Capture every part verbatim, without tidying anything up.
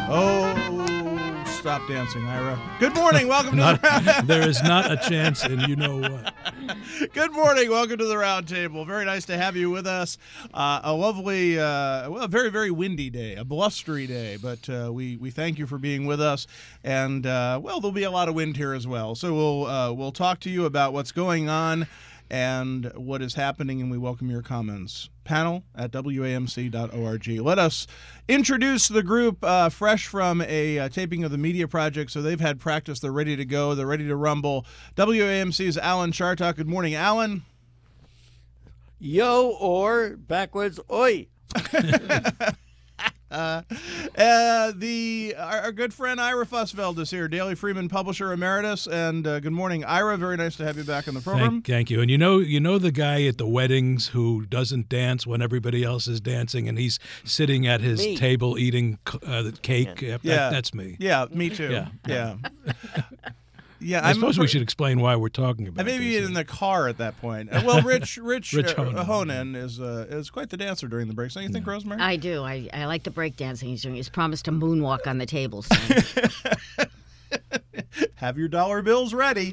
Oh, stop dancing, Ira. Good morning. Welcome to not, the round. There is not a chance, and you know what. Good morning. Welcome to the round table. Very nice to have you with us. Uh, a lovely, uh, well, a very, very windy day, a blustery day, but uh, we, we thank you for being with us. And, uh, well, there'll be a lot of wind here as well. So we'll, uh, we'll talk to you about what's going on and what is happening, and we welcome your comments. Panel at W A M C dot org. Let us introduce the group uh, fresh from a uh, taping of the Media Project, so they've had practice. They're ready to go. They're ready to rumble. W A M C's Alan Chartock. Good morning, Alan. Yo, or backwards, oi. Uh, uh, the our, our good friend Ira Fussfeld is here, Daily Freeman publisher emeritus, and uh, good morning, Ira. Very nice to have you back on the program. Thank, thank you. And you know, you know the guy at the weddings who doesn't dance when everybody else is dancing, and he's sitting at his Me. table eating uh, the cake. Yeah. That, Yeah. that's me. Yeah, me too. Yeah. yeah. Yeah, I I'm suppose we should explain why we're talking about I may be this. in the car at that point. Uh, Well, Rich Rich, Rich uh, Honan. Honan is uh, is quite the dancer during the breaks. Don't you think, Rosemary? I do. I, I like the break dancing he's doing. He's promised to moonwalk on the table soon. Have your dollar bills ready.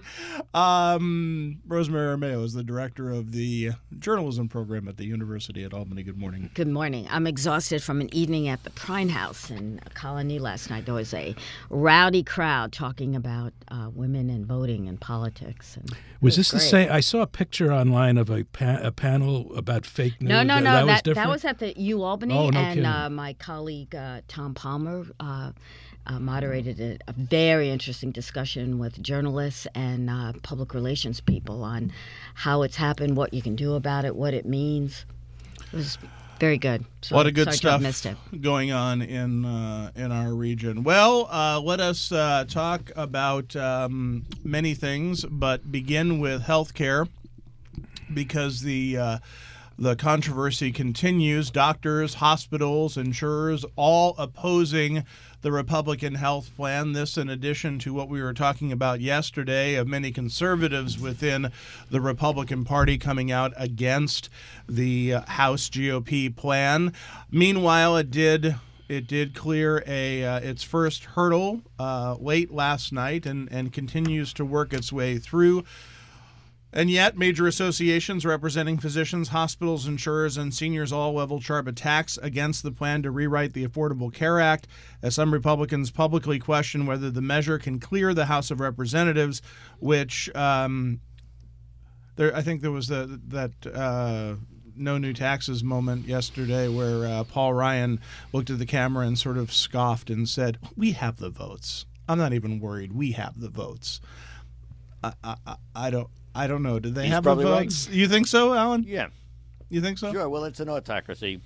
Um, Rosemary Armeo is the director of the journalism program at the University at Albany. Good morning. Good morning. I'm exhausted from an evening at the Prine House in Colony last night. There was a rowdy crowd talking about uh, women and voting and politics. And Was it this the great. same? I saw a picture online of a, pa- a panel about fake news. No, no, no. That, was That, different? that was at the U Albany, Oh, no and kidding. uh, my colleague uh, Tom Palmer uh, uh, moderated a, a very interesting discussion with journalists and uh, public relations people on how it's happened, what you can do about it, what it means. It was very good. So A lot of good sorry to have stuff missed it. going on in uh, in our region. Well, uh, let us uh, talk about um, many things, but begin with health care, because the uh, the controversy continues. Doctors, hospitals, insurers, all opposing the Republican health plan. This in addition to what we were talking about yesterday of many conservatives within the Republican Party coming out against the uh, House G O P plan. Meanwhile, it did it did clear a uh, its first hurdle uh, late last night and, and continues to work its way through. And yet, major associations representing physicians, hospitals, insurers, and seniors all leveled sharp attacks against the plan to rewrite the Affordable Care Act, as some Republicans publicly question whether the measure can clear the House of Representatives, which um, there, I think there was the, that uh, no new taxes moment yesterday where uh, Paul Ryan looked at the camera and sort of scoffed and said, "We have the votes. I'm not even worried. We have the votes." I, I, I- I don't... I don't know. Did they He's have the probably right. votes? You think so, Alan? Yeah, You think so? sure. Well, it's an autocracy.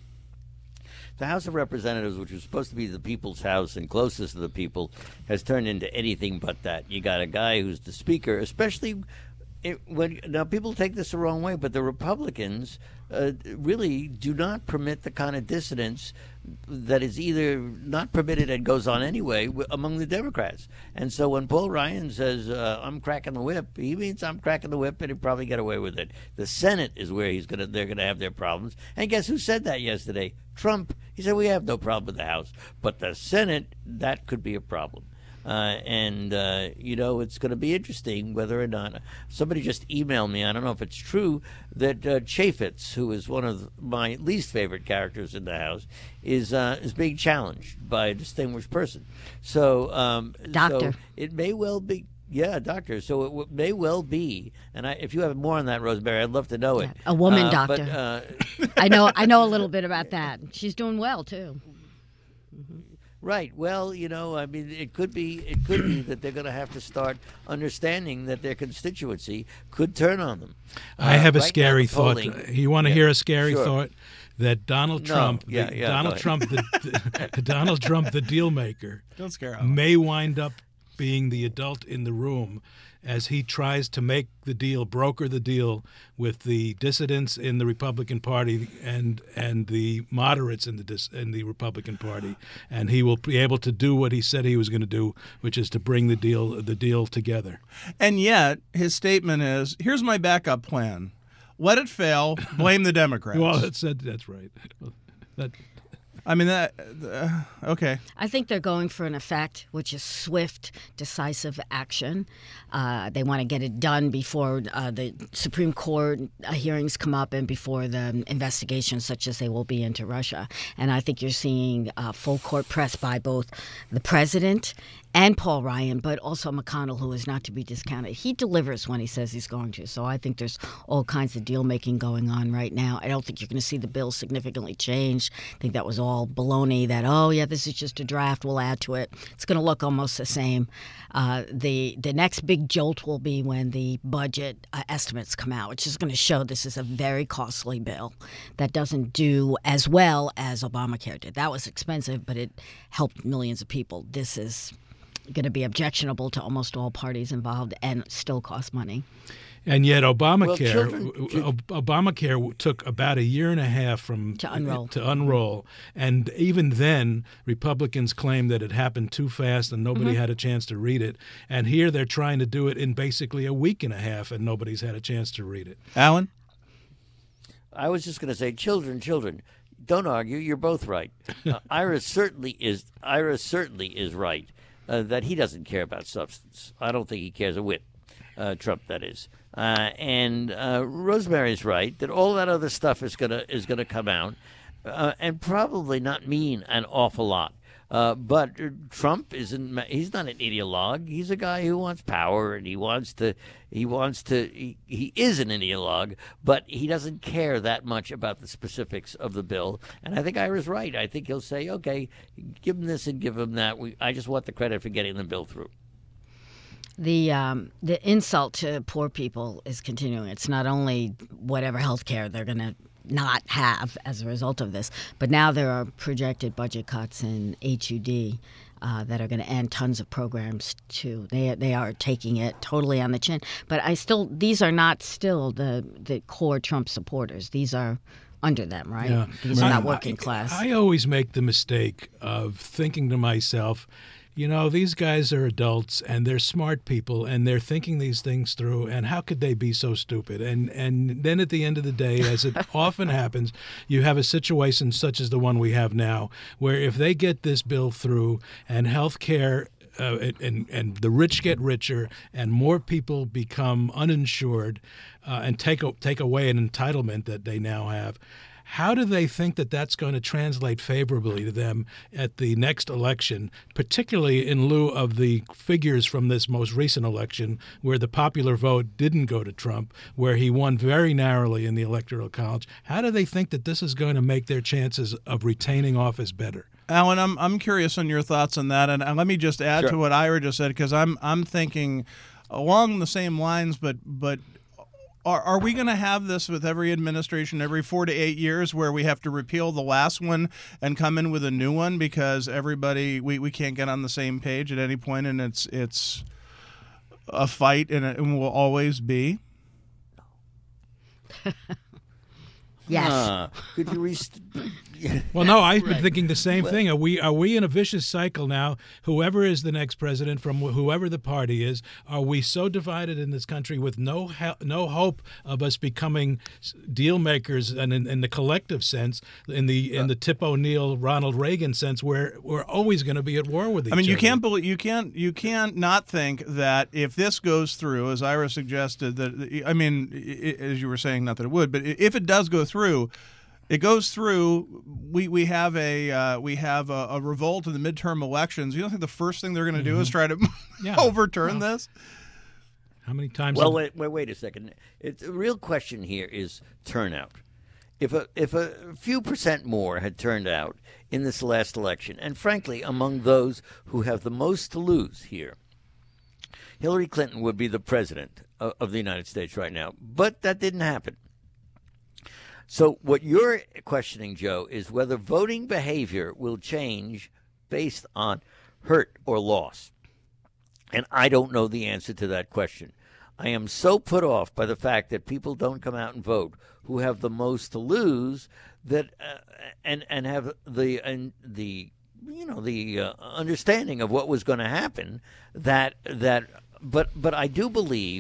The House of Representatives, which was supposed to be the people's house and closest to the people, has turned into anything but that. You got a guy who's the speaker, especially it, when now people take this the wrong way, but the Republicans uh, really do not permit the kind of dissidence that is either not permitted and goes on anyway w- among the Democrats. And so when Paul Ryan says, uh, I'm cracking the whip, he means I'm cracking the whip and he'll probably get away with it. The Senate is where he's gonna they're gonna have their problems. And guess who said that yesterday? Trump. He said we have no problem with the House. But the Senate, that could be a problem. Uh, and, uh, you know, it's going to be interesting whether or not somebody just emailed me. I don't know if it's true that uh, Chaffetz, who is one of my least favorite characters in the House, is uh, is being challenged by a distinguished person. So, um, Doctor. so it may well be. Yeah, doctor. So it w- may well be, and I, if you have more on that, Rosemary, I'd love to know it. A woman Uh, doctor. But, uh, I know. I know a little bit about that. She's doing well too. Right. Well, you know, I mean, it could be it could be that they're going to have to start understanding that their constituency could turn on them. I have a Uh, right now, scary the thought. polling- You want to Yeah, hear a scary sure. thought? That Donald No, Trump, yeah, the, yeah, go Donald ahead. Trump, the, the Donald Trump, the deal maker, Don't scare Alan. may wind up being the adult in the room as he tries to make the deal, broker the deal with the dissidents in the Republican Party and and the moderates in the dis, in the Republican Party, and he will be able to do what he said he was going to do, which is to bring the deal the deal together. And yet, his statement is, here's my backup plan. Let it fail. Blame the Democrats. Well, that's that, that's right. That, I mean, that, uh, okay. I think they're going for an effect, which is swift, decisive action. Uh, they want to get it done before uh, the Supreme Court uh, hearings come up and before the investigations, such as they will be into Russia. And I think you're seeing uh, full court press by both the president and Paul Ryan, but also McConnell, who is not to be discounted. He delivers when he says he's going to. So I think there's all kinds of deal-making going on right now. I don't think you're going to see the bill significantly change. I think that was all baloney that, oh, yeah, this is just a draft, we'll add to it. It's going to look almost the same. Uh, the the next big jolt will be when the budget uh, estimates come out, which is going to show this is a very costly bill that doesn't do as well as Obamacare did. That was expensive, but it helped millions of people. This is going to be objectionable to almost all parties involved and still cost money. And yet Obamacare, Well, children- Ob- Obamacare took about a year and a half from To unroll. to unroll, and even then, Republicans claimed that it happened too fast and nobody Mm-hmm. had a chance to read it. And here they're trying to do it in basically a week and a half, and nobody's had a chance to read it. Alan? I was just going to say, children, children, don't argue. You're both right. Uh, Ira certainly is. Ira certainly is right uh, that he doesn't care about substance. I don't think he cares a whit. Uh, Trump, that is. Uh, and uh, Rosemary's right that all that other stuff is gonna is gonna come out, uh, and probably not mean an awful lot. Uh, but Trump isn't. He's not an ideologue. He's a guy who wants power, and he wants to. He wants to. He, he is an ideologue, but he doesn't care that much about the specifics of the bill. And I think Ira's right. I think he'll say, "Okay, give him this and give him that. We, I just want the credit for getting the bill through." The um, the insult to poor people is continuing. It's not only whatever health care they're going to not have as a result of this, but now there are projected budget cuts in H U D uh, that are going to end tons of programs too. They they are taking it totally on the chin. But I still these are not still the the core Trump supporters. These are under them, right? Yeah. These are I- not working I- class. I always make the mistake of thinking to myself, you know, these guys are adults and they're smart people and they're thinking these things through, and how could they be so stupid? And and then at the end of the day, as it often happens, you have a situation such as the one we have now, where if they get this bill through and health care Uh, and and the rich get richer, and more people become uninsured, uh, and take take away an entitlement that they now have. How do they think that that's going to translate favorably to them at the next election, particularly in lieu of the figures from this most recent election, where the popular vote didn't go to Trump, where he won very narrowly in the Electoral College? How do they think that this is going to make their chances of retaining office better? Alan, I'm I'm curious on your thoughts on that, and, and let me just add Sure. to what Ira just said, because I'm I'm thinking along the same lines, but but are are we going to have this with every administration every four to eight years, where we have to repeal the last one and come in with a new one because everybody we, we can't get on the same page at any point, and it's it's a fight, and it will always be. yes. Uh, could you rest- Well, no, I've been thinking the same thing. Are we are we in a vicious cycle now? Whoever is the next president, from wh- whoever the party is, are we so divided in this country with no he- no hope of us becoming s- deal makers, and in, in the collective sense, in the in the Tip O'Neill, Ronald Reagan sense, where we're always going to be at war with each I mean, you other? can't believe you can't you can't not think that if this goes through, as Ira suggested, that I mean, i- i- as you were saying, not that it would, but i- if it does go through, it goes through. We we have a uh, we have a, a revolt in the midterm elections. You don't think the first thing they're going to do is try to Yeah. overturn Well, this? How many times? Well, have- wait, wait, wait a second. It's the real question here is turnout. If a if a few percent more had turned out in this last election, and frankly, among those who have the most to lose here, Hillary Clinton would be the president of, of the United States right now. But that didn't happen. So what you're questioning, Joe, is whether voting behavior will change based on hurt or loss. And I don't know the answer to that question. I am so put off by the fact that people don't come out and vote who have the most to lose, that uh, and and have the and the you know the uh, understanding of what was going to happen, that that but but I do believe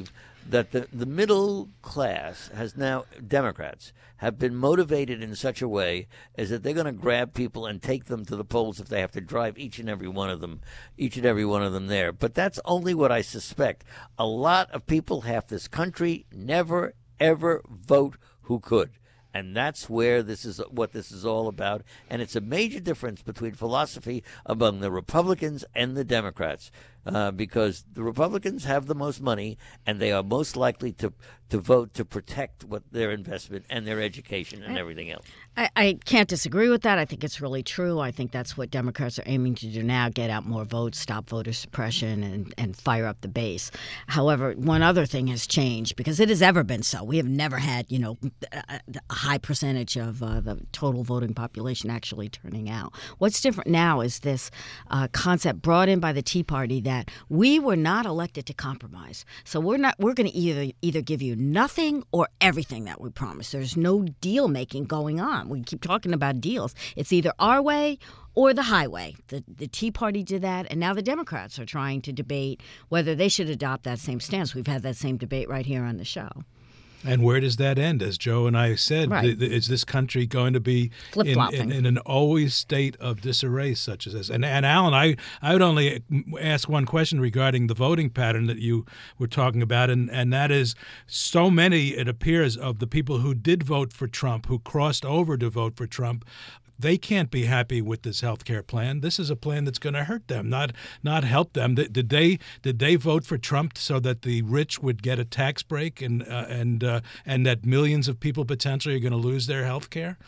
that the, the middle class has now, Democrats, have been motivated in such a way as that they're going to grab people and take them to the polls if they have to drive each and every one of them, each and every one of them there. But that's only what I suspect. A lot of people, half this country, never, ever vote who could. And that's where this is what this is all about. And it's a major difference between philosophy among the Republicans and the Democrats, uh, because the Republicans have the most money and they are most likely to, to vote to protect what their investment and their education and everything else. I, I can't disagree with that. I think it's really true. I think that's what Democrats are aiming to do now, get out more votes, stop voter suppression, and, and fire up the base. However, one other thing has changed, because it has ever been so. We have never had, you know, a, a high percentage of uh, the total voting population actually turning out. What's different now is this uh, concept brought in by the Tea Party that we were not elected to compromise. So we're not. We're going to either either give you nothing or everything that we promised. There's no deal making going on. We keep talking about deals. It's either our way or the highway. The the Tea Party did that, and now the Democrats are trying to debate whether they should adopt that same stance. We've had that same debate right here on the show. And where does that end? As Joe and I said, Right. th- th- is this country going to be in, Flip-flopping. in, in an always state of disarray such as this? And, and Alan, I, I would only ask one question regarding the voting pattern that you were talking about, and, and that is so many, it appears, of the people who did vote for Trump, who crossed over to vote for Trump, they can't be happy with this health care plan. This is a plan that's going to hurt them, not not help them. Did did they did they vote for Trump so that the rich would get a tax break and uh, and uh, and that millions of people potentially are going to lose their health care?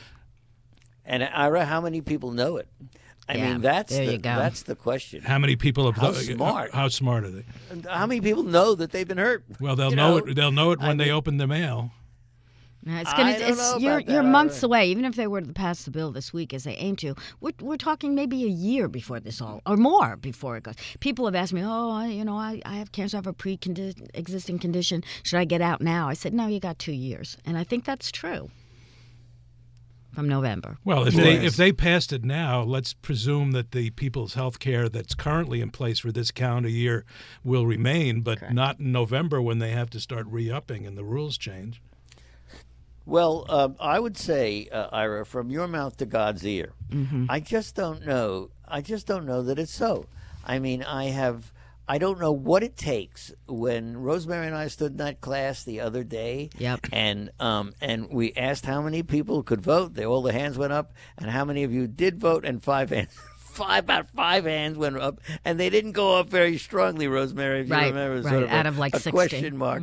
And Ira, how many people know it? I Yeah, mean, that's there the, you go. that's the question. How many people have How uh, smart. How, smart are they? How many people know that they've been hurt? Well, they'll You know, know, it. They'll know it when I they mean- open the mail. Yeah, It's gonna. I don't it's, know you're about that, you're months Ira. away. Even if they were to pass the bill this week, as they aim to, we're we're talking maybe a year before this all, or more before it goes. People have asked me, oh, I, you know, I, I have cancer, I have a pre-existing condition. Should I get out now? I said, no, you got two years, and I think that's true. From November. Well, if Yes. they if they passed it now, let's presume that the people's health care that's currently in place for this calendar year will remain, but Correct. not in November when they have to start re-upping and the rules change. Well, uh, I would say, uh, Ira, from your mouth to God's ear, Mm-hmm. I just don't know. I just don't know that it's so. I mean, I have. I don't know what it takes. When Rosemary and I stood in that class the other day, Yep. and um, and we asked how many people could vote. They all the hands went up, and how many of you did vote? And five hands. Five, about five hands went up, and they didn't go up very strongly, Rosemary, if you Right, remember. It was right, sort of out a, of like a sixty. question mark.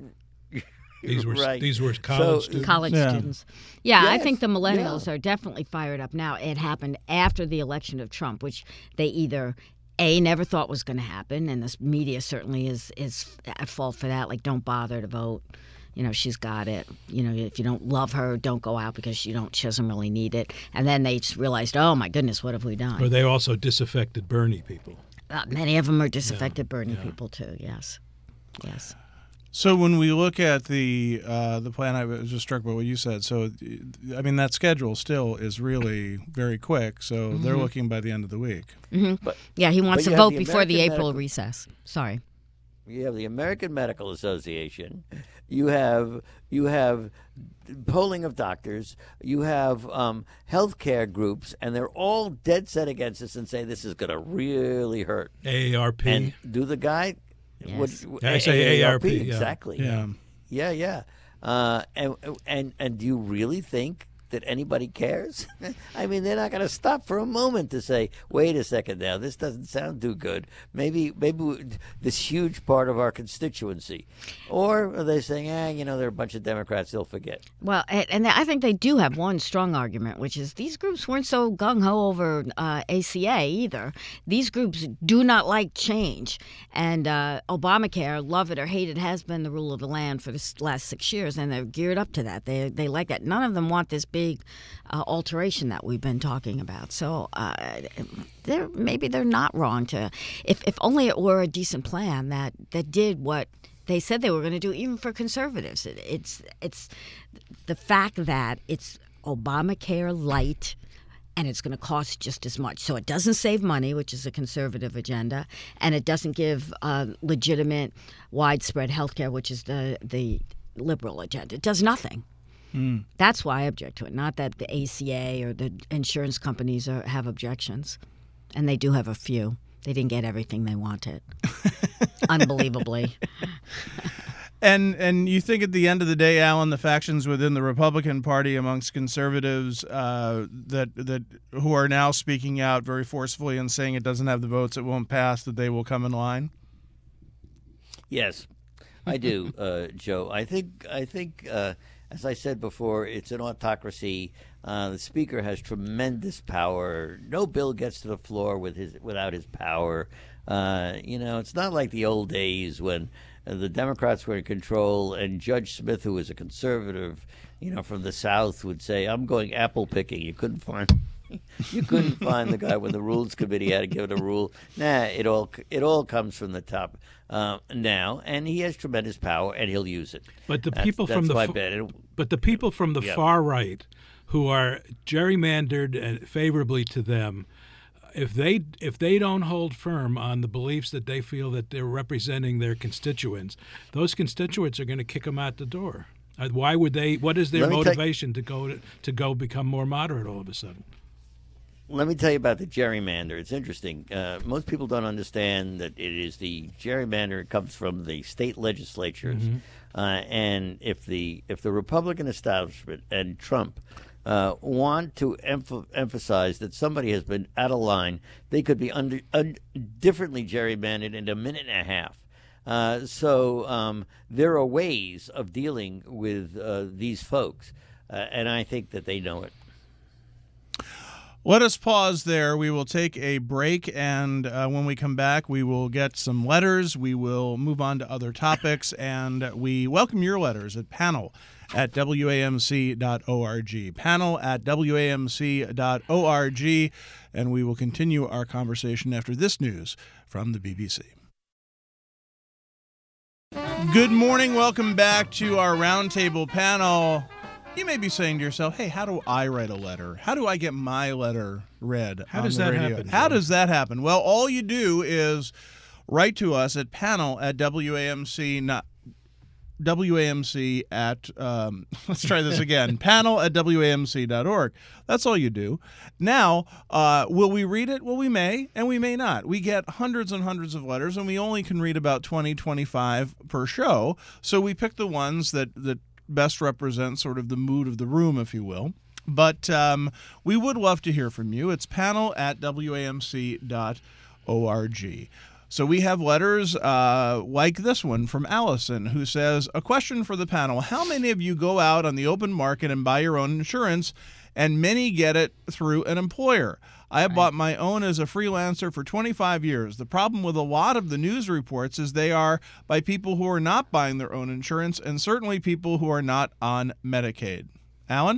These were Right. these were college So- students. College Yeah. students. Yeah, I Yes, think the millennials yeah. are definitely fired up now. It happened after the election of Trump, which they either A, never thought was going to happen, and the media certainly is is at fault for that. Like, don't bother to vote. You know, she's got it. You know, if you don't love her, don't go out because you don't. She doesn't really need it. And then they just realized, oh my goodness, what have we done? Or they also disaffected Bernie people. Uh, many of them are disaffected Bernie yeah. people too. Yes, yes. So when we look at the uh, the plan, I was just struck by what you said. So, I mean, that schedule still is really very quick. So they're looking by the end of the week. But Yeah, he wants But to you have vote the before the American April Medical- recess. Sorry. you have the American Medical Association, you have you have polling of doctors, you have um, healthcare groups, and they're all dead set against this and say this is going to really hurt. A A R P. And do the guy? Yes. Yeah, I say A A R P, yeah. exactly. Yeah. yeah, yeah. Uh, and and and do you really think that anybody cares? I mean, they're not going to stop for a moment to say, "Wait a second, now this doesn't sound too good." Maybe, maybe we- this huge part of our constituency, or are they saying, "Ah, you know, there are a bunch of Democrats; they'll forget." Well, and and I think they do have one strong argument, which is these groups weren't so gung-ho over uh, A C A either. These groups do not like change. And uh, Obamacare, love it or hate it, has been the rule of the land for the s- last six years, and they're geared up to that. They they like that. None of them want this big uh, alteration that we've been talking about. So uh, they're, maybe they're not wrong to, if, if only it were a decent plan that, that did what they said they were going to do, even for conservatives. It, it's it's the fact that it's Obamacare light and it's going to cost just as much. So it doesn't save money, which is a conservative agenda, and it doesn't give uh, legitimate, widespread health care, which is the, the liberal agenda. It does nothing. Mm. That's why I object to it, not that the A C A or the insurance companies are, have objections. And they do have a few. They didn't get everything they wanted. Unbelievably. And and you think at the end of the day, Alan, the factions within the Republican Party amongst conservatives uh, that that who are now speaking out very forcefully and saying it doesn't have the votes, it won't pass, that they will come in line? Yes, I do, uh, Joe. I think I think uh, as I said before, it's an autocracy. Uh, the speaker has tremendous power. No bill gets to the floor with his without his power. Uh, you know, it's not like the old days when uh, the Democrats were in control and Judge Smith, who was a conservative, you know, from the South, would say, "I'm going apple picking." You couldn't find, you couldn't find the guy when the Rules Committee had to give it a rule. Nah, it all it all comes from the top uh, now, and he has tremendous power, and he'll use it. But the that's, people that's from the my f- bet. It, but the people from the yeah. far right, who are gerrymandered and favorably to them, if they if they don't hold firm on the beliefs that they feel that they're representing their constituents, those constituents are going to kick them out the door. Uh, Why would they? What is their Let me take- motivation to go to, to go become more moderate all of a sudden? Let me tell you about the gerrymander. It's interesting. Uh, most people don't understand that it is the gerrymander. It comes from the state legislatures, mm-hmm. uh, and if the if the Republican establishment and Trump uh, want to emph- emphasize that somebody has been out of line, they could be under, un- differently gerrymandered in a minute and a half. Uh, so um, there are ways of dealing with uh, these folks, uh, and I think that they know it. Let us pause there. We will take a break, and uh, when we come back, we will get some letters. We will move on to other topics, and we welcome your letters at panel at W A M C dot org. Panel at W A M C dot org, and we will continue our conversation after this news from the B B C. Good morning. Welcome back to our roundtable panel. You may be saying to yourself, hey, how do I write a letter? How do I get my letter read How on does the that radio? happen, How Joe? does that happen? Well, all you do is write to us at panel at W A M C, not W A M C at, um, let's try this again, panel at W A M C dot org. That's all you do. Now, uh, will we read it? Well, we may, and we may not. We get hundreds and hundreds of letters, and we only can read about twenty, twenty-five per show, so we pick the ones that, that best represent sort of the mood of the room, if you will. But um, we would love to hear from you. It's panel at W A M C dot org. So we have letters uh, like this one from Allison, who says, a question for the panel. How many of you go out on the open market and buy your own insurance, and many get it through an employer? I have bought my own as a freelancer for twenty-five years. The problem with a lot of the news reports is they are by people who are not buying their own insurance, and certainly people who are not on Medicaid. Alan?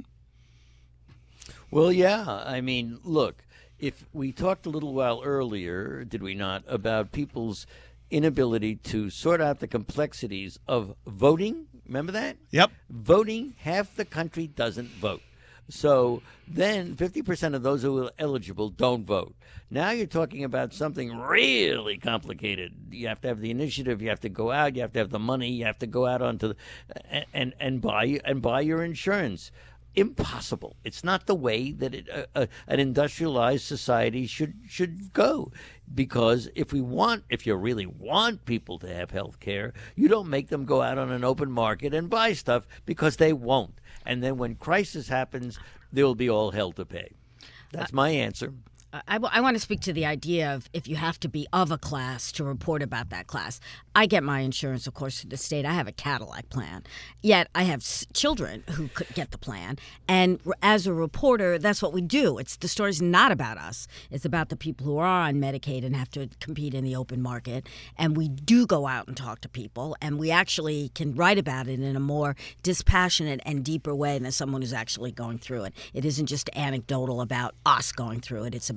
Well, yeah. I mean, look, if we talked a little while earlier, did we not, about people's inability to sort out the complexities of voting? Remember that? Yep. Voting, half the country doesn't vote. So then fifty percent of those who are eligible don't vote. Now you're talking about something really complicated. You have to have the initiative. You have to go out. You have to have the money. You have to go out onto the, and, and, and buy and buy your insurance. Impossible. It's not the way that it, uh, uh, an industrialized society should should go. Because if we want, if you really want people to have health care, you don't make them go out on an open market and buy stuff, because they won't. And then when crisis happens, there will be all hell to pay. That's my answer. I, w- I want to speak to the idea of if you have to be of a class to report about that class. I get my insurance, of course, through the state. I have a Cadillac plan. Yet I have s- children who could get the plan. And r- as a reporter, that's what we do. It's the story's not about us. It's about the people who are on Medicaid and have to compete in the open market. And we do go out and talk to people. And we actually can write about it in a more dispassionate and deeper way than someone who's actually going through it. It isn't just anecdotal about us going through it. It's about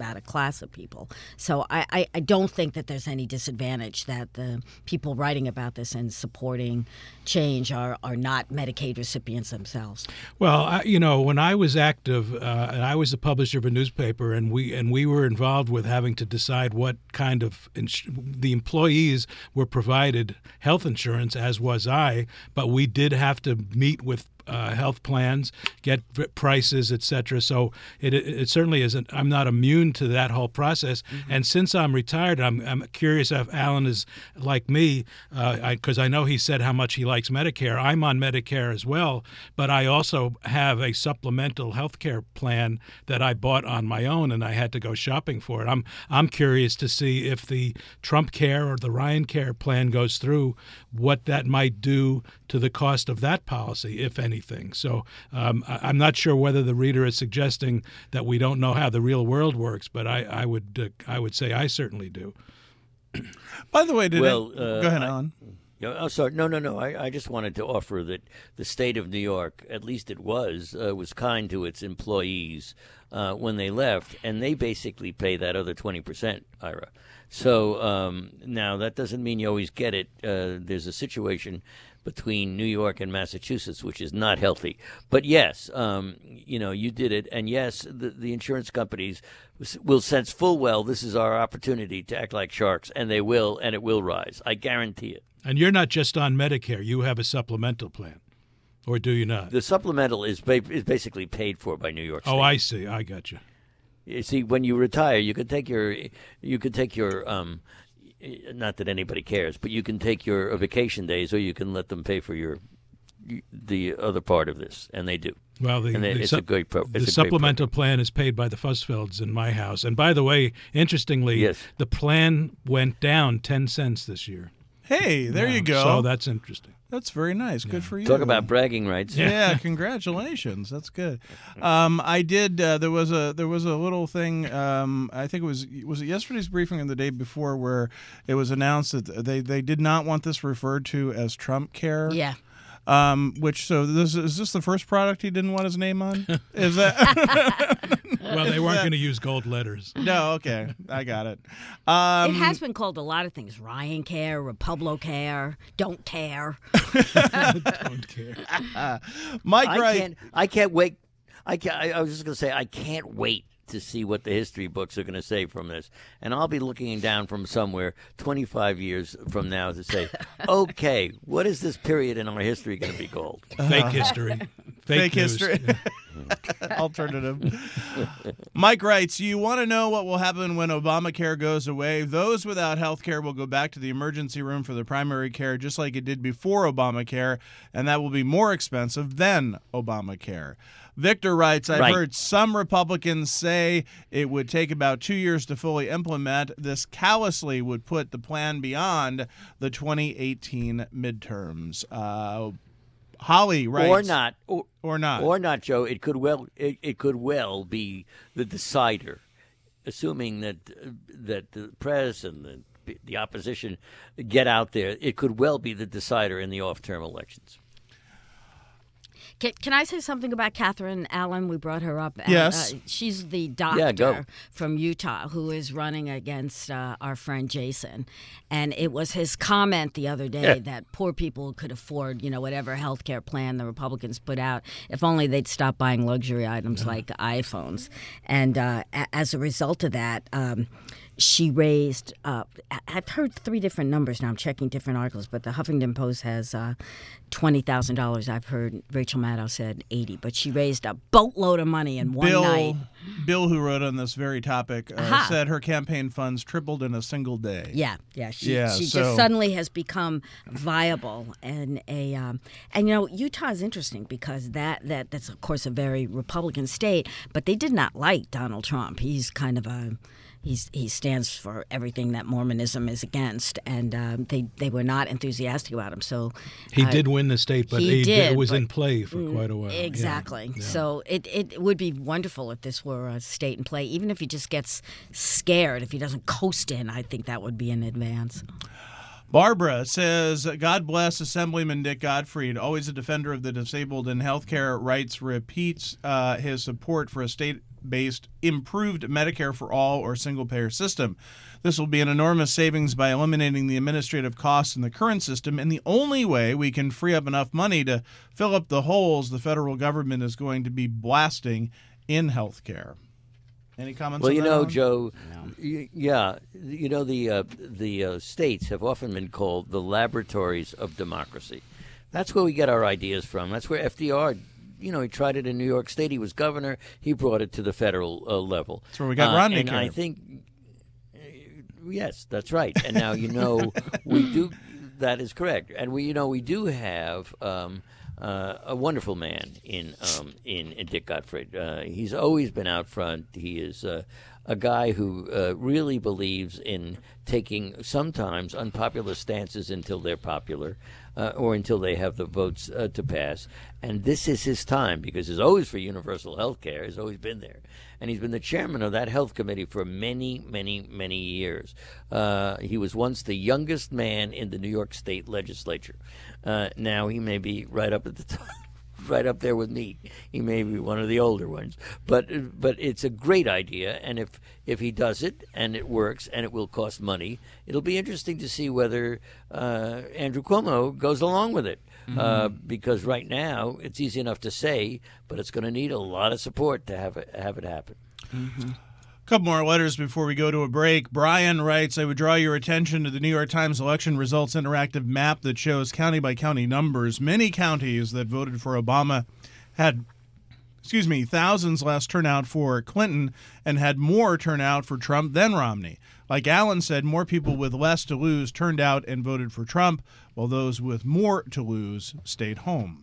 about a class of people. So I, I, I don't think that there's any disadvantage that the people writing about this and supporting change are, are not Medicaid recipients themselves. Well, I, you know, when I was active, uh, and I was the publisher of a newspaper, and we and we were involved with having to decide what kind of ins- the employees were provided health insurance, as was I, but we did have to meet with Uh, health plans, get v- prices, et cetera. So it, it, it certainly isn't. I'm not immune to that whole process. Mm-hmm. And since I'm retired, I'm, I'm curious if Alan is like me, because uh, I, I know he said how much he likes Medicare. I'm on Medicare as well, but I also have a supplemental health care plan that I bought on my own, and I had to go shopping for it. I'm I'm curious to see if the Trump Care or the Ryan Care plan goes through, what that might do to the cost of that policy, if any. Thing. So um, I, I'm not sure whether the reader is suggesting that we don't know how the real world works, but I, I would uh, I would say I certainly do. By the way, did well, it, uh, go ahead, I, Alan. Oh, sorry. No, no, no. I, I just wanted to offer that the state of New York, at least it was, uh, was kind to its employees uh, when they left, and they basically pay that other twenty percent, Ira. So um, now that doesn't mean you always get it. Uh, there's a situation between New York and Massachusetts, which is not healthy. But yes, um, you know, you did it. And yes, the, the insurance companies will sense full well this is our opportunity to act like sharks, and they will, and it will rise. I guarantee it. And you're not just on Medicare. You have a supplemental plan. Or do you not? The supplemental is, ba- is basically paid for by New York State. Oh, I see. I got you. You see, when you retire, you can take your, you can take your, um, not that anybody cares, but you can take your vacation days, or you can let them pay for your, the other part of this, and they do. Well, the, and they, the, it's su- a great pro- the supplemental plan is paid by the Fussfelds in my house. And by the way, interestingly, yes. the plan went down ten cents this year. Hey, there yeah, you go. So that's interesting. That's very nice. Good for you. Talk about bragging rights. Yeah, yeah, congratulations. That's good. Um, I did. Uh, there was a there was a little thing. Um, I think it was was it yesterday's briefing or the day before, where it was announced that they they did not want this referred to as Trump Care. Yeah. Um, which so this is this the first product he didn't want his name on? Is that? Well, they weren't going to use gold letters. No, okay, I got it. Um, it has been called a lot of things: Ryan Care, Republic Care, Don't Care. Don't care. Uh, Mike, I right? can't. I can't wait. I can't. I, I was just going to say I can't wait to see what the history books are going to say from this, and I'll be looking down from somewhere twenty-five years from now to say, okay, what is this period in our history going to be called? Fake history. Fake, Fake news. history. Alternative. Mike writes, you want to know what will happen when Obamacare goes away? Those without health care will go back to the emergency room for their primary care, just like it did before Obamacare, and that will be more expensive than Obamacare. Victor writes, I've right. heard some Republicans say it would take about two years to fully implement. This callously would put the plan beyond the twenty eighteen midterms. Uh, Holly writes, or not, or, or not, or not, Joe. It could well, it, it could well be the decider, assuming that uh, that the press and the the opposition get out there. It could well be the decider in the off-term elections. Can, can I say something about Catherine Allen? We brought her up. Yes. Uh, she's the doctor Yeah, go. from Utah who is running against uh, our friend Jason. And it was his comment the other day Yeah. that poor people could afford, you know, whatever health care plan the Republicans put out, if only they'd stop buying luxury items like iPhones. And uh, a- as a result of that, um, she raised, uh, I've heard three different numbers now. I'm checking different articles, but the Huffington Post has uh, twenty thousand dollars. I've heard Rachel Maddow said eighty, but she raised a boatload of money in one Bill, night. Bill, who wrote on this very topic, uh, Aha. said her campaign funds tripled in a single day. Yeah, yeah. She, Yeah, she so- just suddenly has become viable, and a um, and you know Utah is interesting because that that that's of course a very Republican state, but they did not like Donald Trump. He's kind of a He's, he stands for everything that Mormonism is against, and um, they they were not enthusiastic about him. So He uh, did win the state, but he he did, it was but- in play for quite a while. Yeah. Exactly. Yeah. So it, it would be wonderful if this were a state in play. Even if he just gets scared, if he doesn't coast in, I think that would be an advance. Barbara says, God bless Assemblyman Dick Gottfried, always a defender of the disabled and healthcare rights, repeats uh, his support for a state based improved Medicare for all or single-payer system. This will be an enormous savings by eliminating the administrative costs in the current system, and the only way we can free up enough money to fill up the holes the federal government is going to be blasting in health care. Any comments well, on you that, know, Alan? Joe, y- yeah, you know, the, uh, the uh, states have often been called the laboratories of democracy. That's where we get our ideas from. That's where F D R, you know, he tried it in New York State. He was governor. He brought it to the federal uh, level. That's where we got uh, Romney And care. I think, uh, yes, that's right. And now, you know, we do, that is correct. And we, you know, we do have um, uh, a wonderful man in, um, in, in Dick Gottfried. Uh, he's always been out front. He is uh, a guy who uh, really believes in taking sometimes unpopular stances until they're popular. Uh, or until they have the votes uh, to pass. And this is his time, because he's always for universal health care. He's always been there. And he's been the chairman of that health committee for many, many, many years. Uh, he was once the youngest man in the New York State legislature. Uh, now he may be right up at the top. Right up there with me. He may be one of the older ones, but but it's a great idea, and if if he does it and it works and it will cost money, it'll be interesting to see whether uh, Andrew Cuomo goes along with it. Mm-hmm. Uh, because right now it's easy enough to say, but it's going to need a lot of support to have it have it happen. Mm-hmm. Couple more letters before we go to a break. Brian writes, I would draw your attention to the New York Times election results interactive map that shows county-by-county numbers. Many counties that voted for Obama had, excuse me, thousands less turnout for Clinton and had more turnout for Trump than Romney. Like Alan said, more people with less to lose turned out and voted for Trump, while those with more to lose stayed home.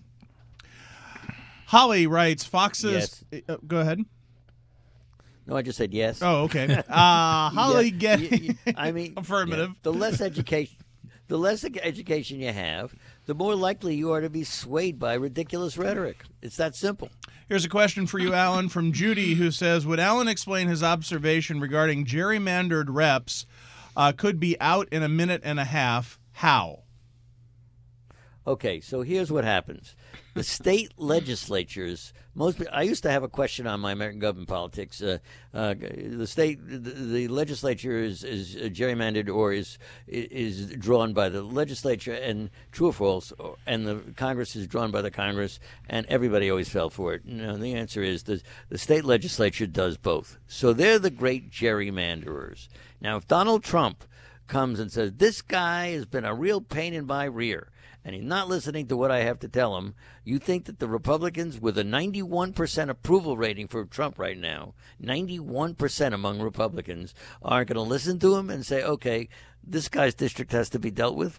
Holly writes, Fox's... Yes. Uh, go ahead. No, I just said yes. Oh, okay. Uh, Holly, yeah, get y- y- I mean, affirmative. yeah, the less education, the less ed- education you have, the more likely you are to be swayed by ridiculous rhetoric. It's that simple. Here's a question for you, Alan, from Judy, who says, would Alan explain his observation regarding gerrymandered reps uh, could be out in a minute and a half? How? Okay, so here's what happens. The state legislatures, most I used to have a question on my American government politics. Uh, uh, the state, the, the legislature is, is gerrymandered or is is drawn by the legislature, and true or false, or, and the Congress is drawn by the Congress, and everybody always fell for it. No, the answer is the the state legislature does both. So they're the great gerrymanderers. Now, if Donald Trump comes and says, this guy has been a real pain in my rear, and he's not listening to what I have to tell him, you think that the Republicans, with a ninety-one percent approval rating for Trump right now, ninety-one percent among Republicans, aren't going to listen to him and say, okay, this guy's district has to be dealt with?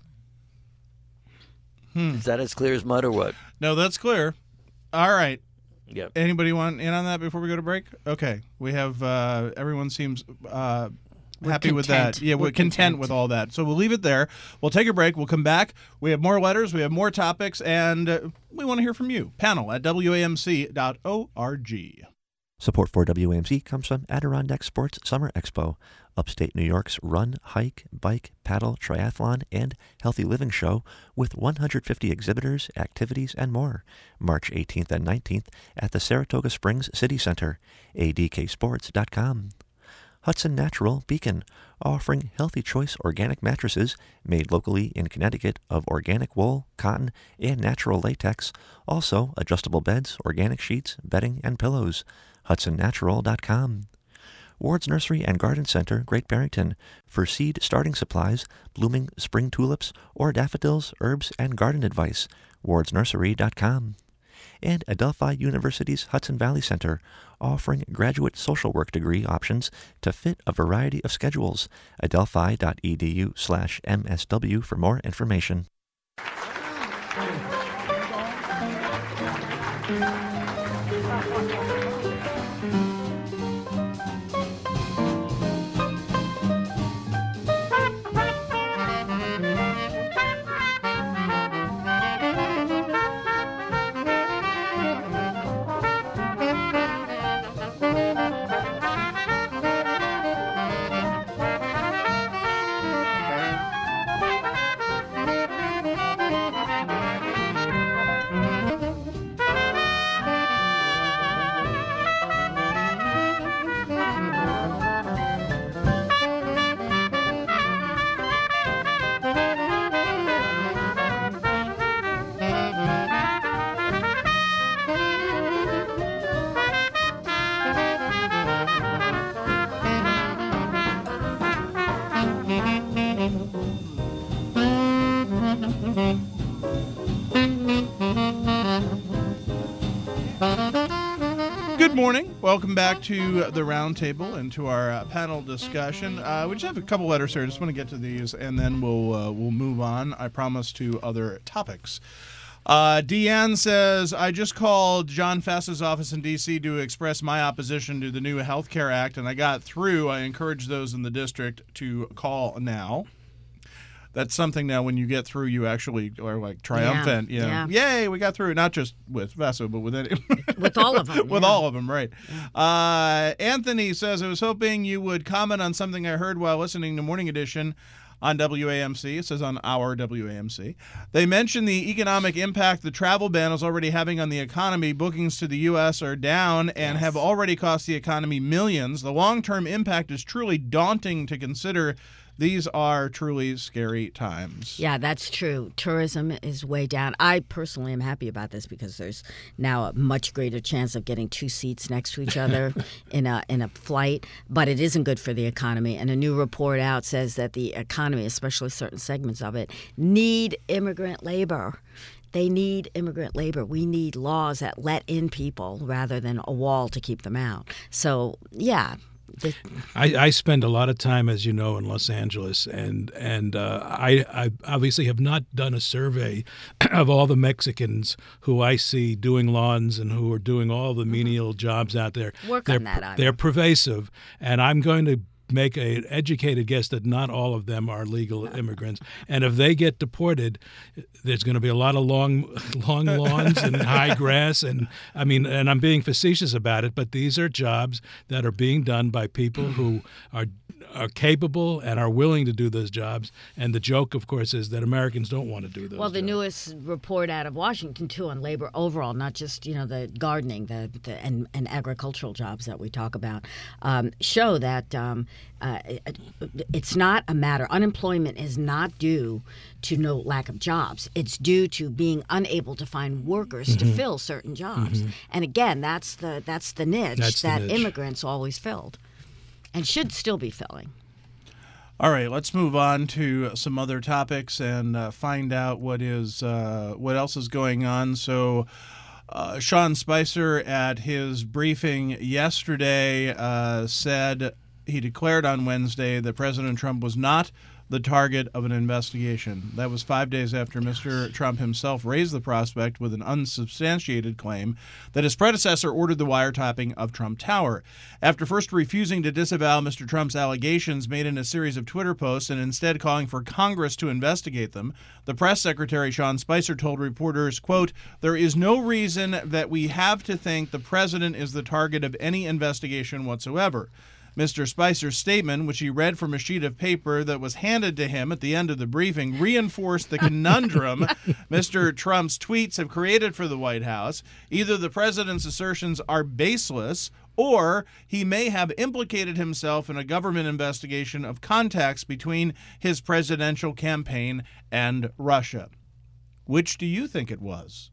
Hmm. Is that as clear as mud or what? No, that's clear. All right. Yep. Anybody want in on that before we go to break? Okay. We have, uh, everyone seems... Uh, We're happy with content. that. Yeah, we're, We're content. content with all that. So we'll leave it there. We'll take a break. We'll come back. We have more letters. We have more topics. And uh, we want to hear from you. Panel at W A M C dot org. Support for W A M C comes from Adirondack Sports Summer Expo, upstate New York's run, hike, bike, paddle, triathlon, and healthy living show with one hundred fifty exhibitors, activities, and more. March eighteenth and nineteenth at the Saratoga Springs City Center, A D K sports dot com. Hudson Natural Beacon, offering healthy choice organic mattresses made locally in Connecticut of organic wool, cotton, and natural latex. Also, adjustable beds, organic sheets, bedding, and pillows. Hudson Natural dot com. Ward's Nursery and Garden Center, Great Barrington, for seed starting supplies, blooming spring tulips, or daffodils, herbs, and garden advice. Wards Nursery dot com. And Adelphi University's Hudson Valley Center, offering graduate social work degree options to fit a variety of schedules. Adelphi dot E D U slash M S W for more information. Good morning. Welcome back to the Roundtable and to our uh, panel discussion. Uh, we just have a couple letters here. I just want to get to these, and then we'll uh, we'll move on, I promise, to other topics. Uh, Deanne says, I just called John Fessa's office in D C to express my opposition to the new Health Care Act, and I got through. I encourage those in the district to call now. That's something now when you get through, you actually are like triumphant. Yeah, You know, yeah. Yay, we got through. Not just with Vessa, but with any, With all of them. with yeah. all of them, right. Uh, Anthony says, I was hoping you would comment on something I heard while listening to Morning Edition on W A M C. It says on our W A M C. They mentioned the economic impact the travel ban is already having on the economy. Bookings to the U S are down and Yes. have already cost the economy millions. The long-term impact is truly daunting to consider. These are truly scary times. Yeah, that's true. Tourism is way down. I personally am happy about this because there's now a much greater chance of getting two seats next to each other in a in a flight, but it isn't good for the economy. And a new report out says that the economy, especially certain segments of it, need immigrant labor. They need immigrant labor. We need laws that let in people rather than a wall to keep them out. So, yeah. The, I, I spend a lot of time, as you know, in Los Angeles, and and uh, I, I obviously have not done a survey of all the Mexicans who I see doing lawns and who are doing all the menial jobs out there. Work they're, on that, Ira. They're pervasive, and I'm going to make an educated guess that not all of them are legal immigrants. And if they get deported, there's going to be a lot of long long lawns and high grass. And I mean, and I'm being facetious about it, but these are jobs that are being done by people who are are capable and are willing to do those jobs. And the joke, of course, is that Americans don't want to do those well, the jobs. newest report out of Washington, too, on labor overall, not just, you know, the gardening the, the and, and agricultural jobs that we talk about, um, show that um, uh, it, it's not a matter, unemployment is not due to no lack of jobs. It's due to being unable to find workers Mm-hmm. to fill certain jobs. Mm-hmm. And again, that's the, that's the niche That's the that niche. immigrants always filled and should still be filling. All right, let's move on to some other topics and uh, find out what is uh, what else is going on. So, uh, Sean Spicer at his briefing yesterday uh, said he declared on Wednesday that President Trump was not the target of an investigation. That was five days after Mister Trump himself raised the prospect with an unsubstantiated claim that his predecessor ordered the wiretapping of Trump Tower. After first refusing to disavow Mister Trump's allegations made in a series of Twitter posts and instead calling for Congress to investigate them, the press secretary Sean Spicer told reporters, quote, "There is no reason that we have to think the president is the target of any investigation whatsoever." Mister Spicer's statement, which he read from a sheet of paper that was handed to him at the end of the briefing, reinforced the conundrum Mister Trump's tweets have created for the White House. Either the president's assertions are baseless, or he may have implicated himself in a government investigation of contacts between his presidential campaign and Russia. Which do you think it was?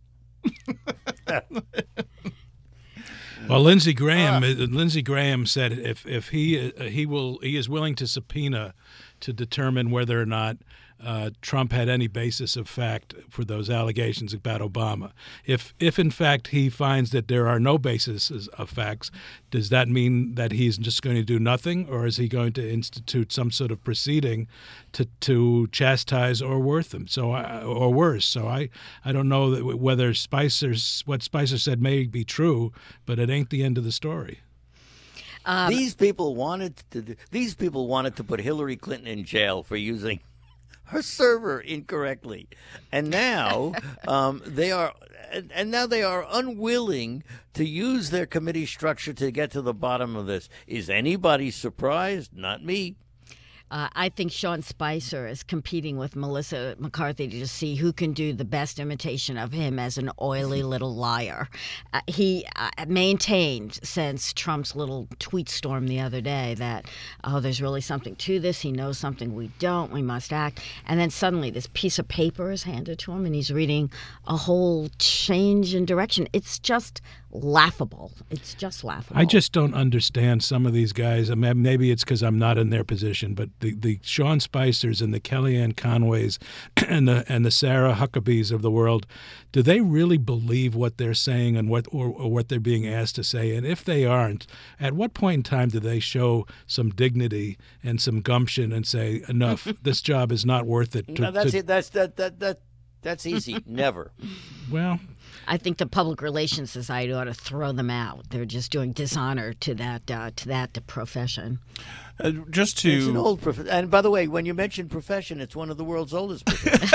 Well, Lindsey Graham, uh, Lindsey Graham said if if he uh, he will he is willing to subpoena to determine whether or not uh, Trump had any basis of fact for those allegations about Obama. If if in fact he finds that there are no basis of facts, does that mean that he's just going to do nothing, or is he going to institute some sort of proceeding to to chastise or worth him? So I, or worse. So I I don't know that whether Spicer's what Spicer said may be true, but it ain't the end of the story. Um, these people wanted to. These people wanted to put Hillary Clinton in jail for using her server incorrectly, and now um, they are. And now they are unwilling to use their committee structure to get to the bottom of this. Is anybody surprised? Not me. Uh, I think Sean Spicer is competing with Melissa McCarthy to see who can do the best imitation of him as an oily little liar. Uh, he uh, maintained since Trump's little tweet storm the other day that, oh, there's really something to this. He knows something we don't. We must act. And then suddenly this piece of paper is handed to him, and he's reading a whole change in direction. It's just laughable. It's just laughable. I just don't understand some of these guys. I mean, maybe it's because I'm not in their position, but the, the Sean Spicers and the Kellyanne Conways and the and the Sarah Huckabees of the world, do they really believe what they're saying and what or, or what they're being asked to say? And if they aren't, at what point in time do they show some dignity and some gumption and say, enough, this job is not worth it? To, no, that's to, it. That's that that that that's easy. Never. Well, I think the Public Relations Society ought to throw them out. They're just doing dishonor to that uh, to that profession. Uh, just to It's an old profession. And by the way, when you mention profession, it's one of the world's oldest professions.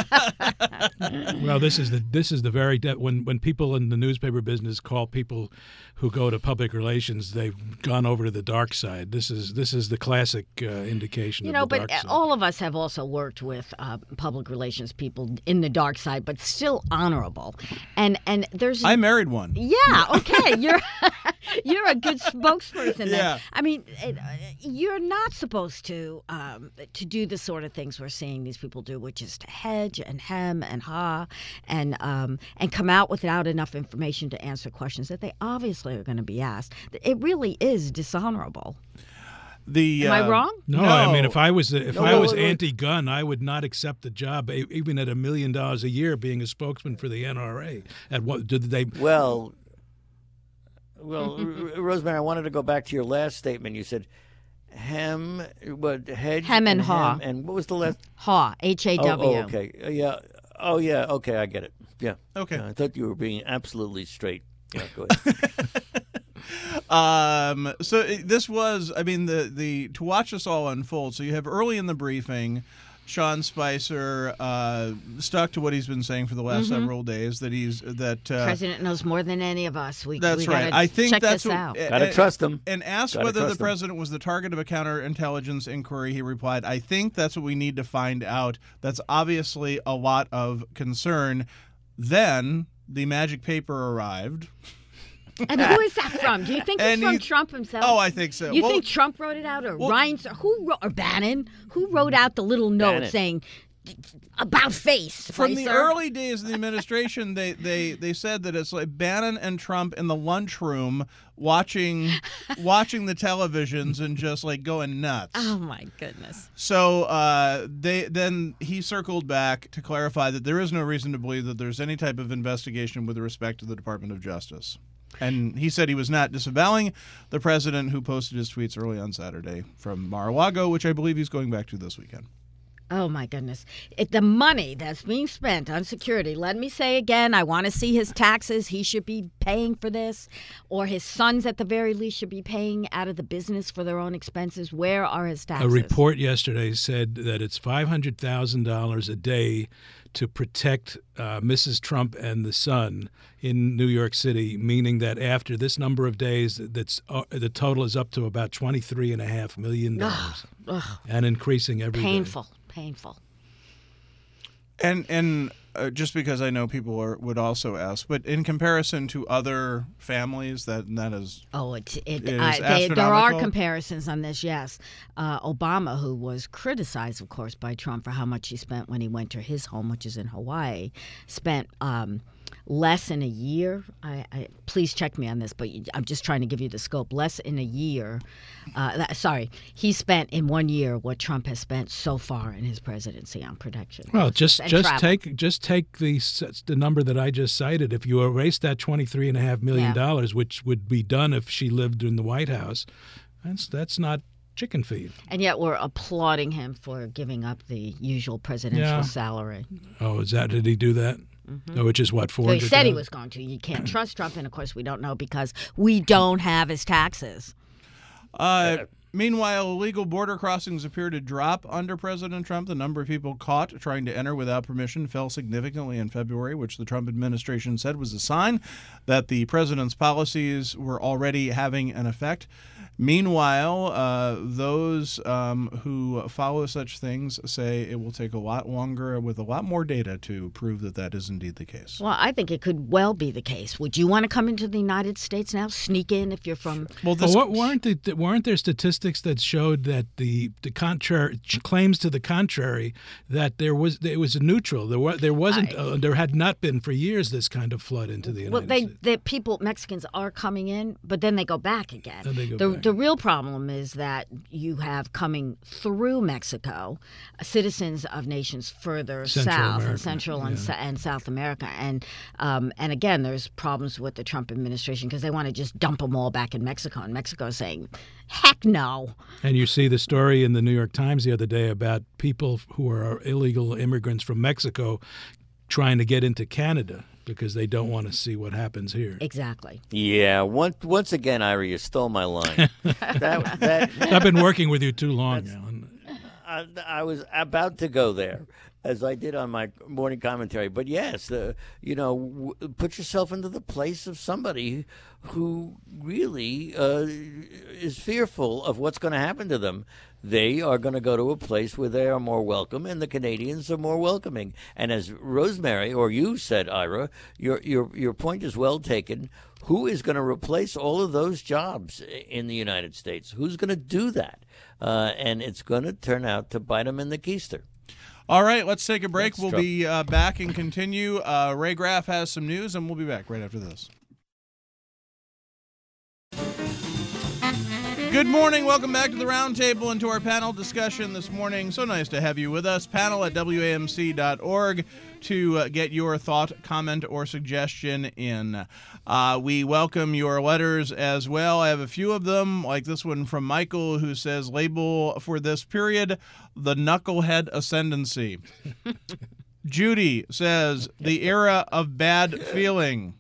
well, this is the this is the very de- when when people in the newspaper business call people who go to public relations, they've gone over to the dark side. This is this is the classic uh, indication. You of know, the but dark side. all of us have also worked with uh, public relations people in the dark side, but still honorable. And and there's I married one. yeah, okay, you're you're a good spokesperson. Then. Yeah. I mean, it, uh, you're not supposed to um, to do the sort of things we're seeing these people do, which is to hedge and hem and ha, and um, and come out without enough information to answer questions that they obviously are going to be asked. It really is dishonorable. The Am uh, I wrong? No, I mean, if I was if No, I no, was wait, wait. anti-gun, I would not accept the job, e- even at a million dollars a year, being a spokesman for the N R A. At what did they? well, well, R- Rosemary, I wanted to go back to your last statement. You said hem, what hedge, Hem and haw. hem, and what was the last? Ha, H A Oh, W. oh, okay, Uh, yeah. Oh, yeah. Okay, I get it. Yeah. Okay. Yeah, I thought you were being absolutely straight. Yeah, go ahead. Um, so it- this was, I mean, the, the to watch this all unfold. So you have early in the briefing, Sean Spicer uh, stuck to what he's been saying for the last several days, that he's that uh, President knows more than any of us. We, that's we right. gotta I think check that's this what, out. uh, Gotta uh, trust him. And asked Gotta whether the trust him. president was the target of a counterintelligence inquiry, he replied, "I think that's what we need to find out. That's obviously a lot of concern." Then the magic paper arrived. And who is that from? Do you think it's And from he- Trump himself? Oh, I think so. You Well, think Trump wrote it out, or well- Ryan, who wrote, or Bannon, who wrote out the little note Bannon. saying about face? From the Spicer? early days of the administration, they, they, they said that it's like Bannon and Trump in the lunchroom watching watching the televisions and just like going nuts. Oh my goodness! So uh, they then he circled back to clarify that there is no reason to believe that there's any type of investigation with respect to the Department of Justice. And he said he was not disavowing the president who posted his tweets early on Saturday from Mar-a-Lago, which I believe he's going back to this weekend. Oh my goodness! It, the money that's being spent on security. Let me say again, I want to see his taxes. He should be paying for this, or his sons at the very least should be paying out of the business for their own expenses. Where are his taxes? A report yesterday said that it's five hundred thousand dollars a day to protect uh, Missus Trump and the son in New York City, meaning that after this number of days, that's uh, the total is up to about twenty-three and a half million dollars, Ugh, and increasing every day. painful, painful. And and uh, just because I know people are, would also ask, but in comparison to other families, that that is Oh, it, it, It I, is they, there are astronomical. comparisons on this, yes. Uh, Obama, who was criticized, of course, by Trump for how much he spent when he went to his home, which is in Hawaii, spent um, less in a year. I, I, please check me on this, but I'm just trying to give you the scope. Less in a year. Uh, that, sorry, he spent in one year what Trump has spent so far in his presidency on protection. Well, just and just travel. take just take the s- the number that I just cited. If you erase that twenty three and a half million dollars, which would be done if she lived in the White House, that's that's not chicken feed. And yet we're applauding him for giving up the usual presidential Yeah. salary. Oh, is that did he do that? Oh, which is what four So hundred. he said he was going to. You can't trust Trump, and of course we don't know because we don't have his taxes. Uh, meanwhile, illegal border crossings appear to drop under President Trump. The number of people caught trying to enter without permission fell significantly in February, which the Trump administration said was a sign that the president's policies were already having an effect. Meanwhile, uh, those um, who follow such things say it will take a lot longer with a lot more data to prove that that is indeed the case. Well, I think it could well be the case. Would you want to come into the United States now? Sneak in if you're from. Well, Well, what, weren't the, weren't there statistics statistics that showed that the the contrary claims to the contrary that there was it was neutral. There was there wasn't I, uh, there had not been for years this kind of flood into the United well, they, States. the people Mexicans are coming in, but then they go back again. Then they go the back. the real problem is that you have coming through Mexico citizens of nations further Central south, America, and Central and, yeah. Sa- and South America, and um, and again, there's problems with the Trump administration because they want to just dump them all back in Mexico, and Mexico is saying, heck no. And you see the story in the New York Times the other day about people who are illegal immigrants from Mexico trying to get into Canada because they don't want to see what happens here. Exactly. Yeah, once once again, Ira, you stole my line. that that I've been working with you too long, Alan. I, I was about to go there, as I did on my morning commentary. But yes, uh, you know, w- put yourself into the place of somebody who really uh, is fearful of what's going to happen to them. They are going to go to a place where they are more welcome, and the Canadians are more welcoming. And as Rosemary, or you said, Ira, your your your point is well taken. Who is going to replace all of those jobs in the United States? Who's going to do that? Uh, and it's going to turn out to bite them in the keister. All right, let's take a break. Thanks, we'll Trump. be uh, back and continue. Uh, Ray Graff has some news, and we'll be back right after this. Good morning. Welcome back to the Roundtable and to our panel discussion this morning. So nice to have you with us. Panel at W A M C dot org to uh, get your thought, comment, or suggestion in. Uh, we welcome your letters as well. I have a few of them, like this one from Michael, who says, label for this period, the knucklehead ascendancy. Judy says, the era of bad feeling.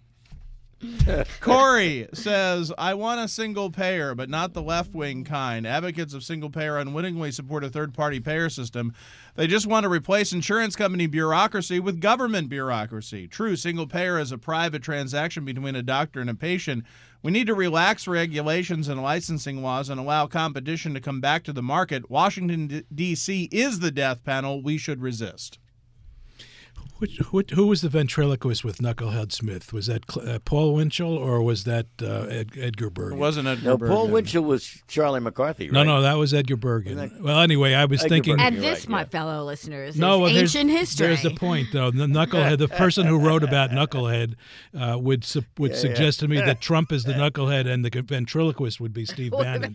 Corey says, I want a single payer, but not the left-wing kind. Advocates of single payer unwittingly support a third-party payer system. They just want to replace insurance company bureaucracy with government bureaucracy. True, single payer is a private transaction between a doctor and a patient. We need to relax regulations and licensing laws and allow competition to come back to the market. Washington, D C is the death panel we should resist. Which, which, who was the ventriloquist with Knucklehead Smith? Was that uh, Paul Winchell or was that uh, Ed, Edgar Bergen? It wasn't Edgar No, Bergen. Paul Winchell was Charlie McCarthy, right? No, no, that was Edgar Bergen. Isn't that- Well, anyway, I was Edgar thinking. Bergen. And You're this, right, my yeah. fellow listeners, No, is well, there's, ancient history. there's the point, though. The Knucklehead, the person who wrote about Knucklehead uh, would su- would Yeah, suggest yeah. to me that Trump is the Knucklehead and the ventriloquist would be Steve Bannon.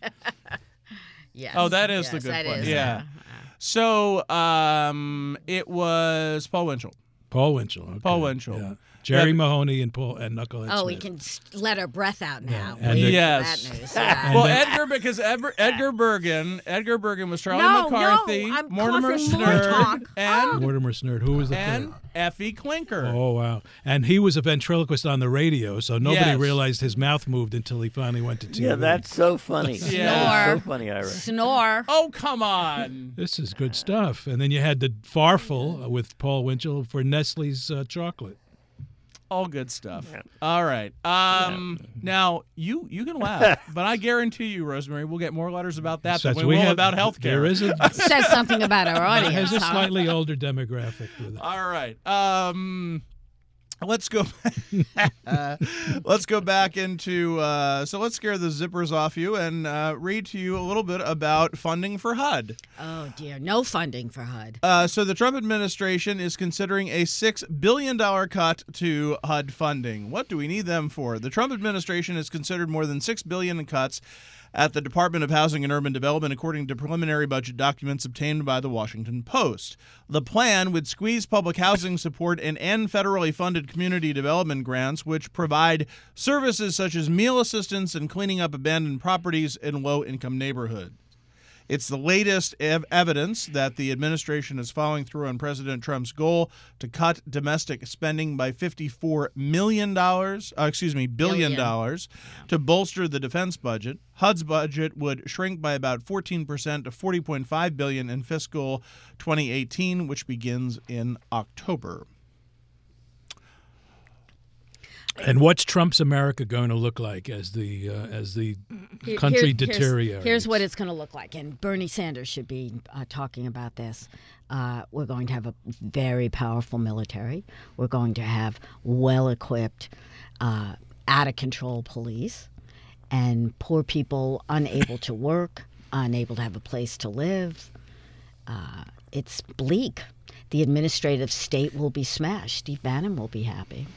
Yes. Oh, that is yes, the good that one. is, Yeah. uh, So um, it was Paul Winchell. Paul Winchell. Okay. Paul Winchell. Yeah. Jerry Yeah. Mahoney and Paul and Knucklehead Oh, Smith. we can s- let our breath out now. And Wait the- for Yes. that news. Yeah. Well, then- Edgar, because Edgar, Edgar Bergen, Edgar Bergen was Charlie No, McCarthy, no, I'm Mortimer causing more Snerd, talk. and Mortimer Snerd. Who was the and third? Effie Clinker. Oh, wow. And he was a ventriloquist on the radio, so nobody Yes. realized his mouth moved until he finally went to T V. Yeah, that's so funny. Yeah. So funny, Ira. Snore. Oh, come on. This is good stuff. And then you had the Farfel with Paul Winchell for Nestle's uh, chocolate. All good stuff. All right. Um, Now, you you can laugh, but I guarantee you, Rosemary, we'll get more letters about that So than we will have- about health care. There is a, Says something about our it audience. has a huh? slightly older demographic with it. All right. Um, let's go. uh, let's go back into. Uh, so let's scare the zippers off you and uh, read to you a little bit about funding for H U D. Oh, dear. No funding for H U D. Uh, so the Trump administration is considering a six billion dollars cut to H U D funding. What do we need them for? The Trump administration has considered more than six billion dollars in cuts at the Department of Housing and Urban Development, according to preliminary budget documents obtained by the Washington Post. The plan would squeeze public housing support and end federally funded community development grants, which provide services such as meal assistance and cleaning up abandoned properties in low-income neighborhoods. It's the latest ev- evidence that the administration is following through on President Trump's goal to cut domestic spending by fifty-four million dollars, uh, excuse me, billion Billion. dollars to bolster the defense budget. H U D's budget would shrink by about fourteen percent to forty point five billion dollars in fiscal twenty eighteen, which begins in October. And what's Trump's America going to look like as the uh, as the Here- country here- here's- deteriorates? Here's what it's going to look like, and Bernie Sanders should be uh, talking about this. Uh, we're going to have a very powerful military. We're going to have well-equipped, uh, out-of-control police, and poor people unable to work, unable to have a place to live. Uh, it's bleak. The administrative state will be smashed. Steve Bannon will be happy.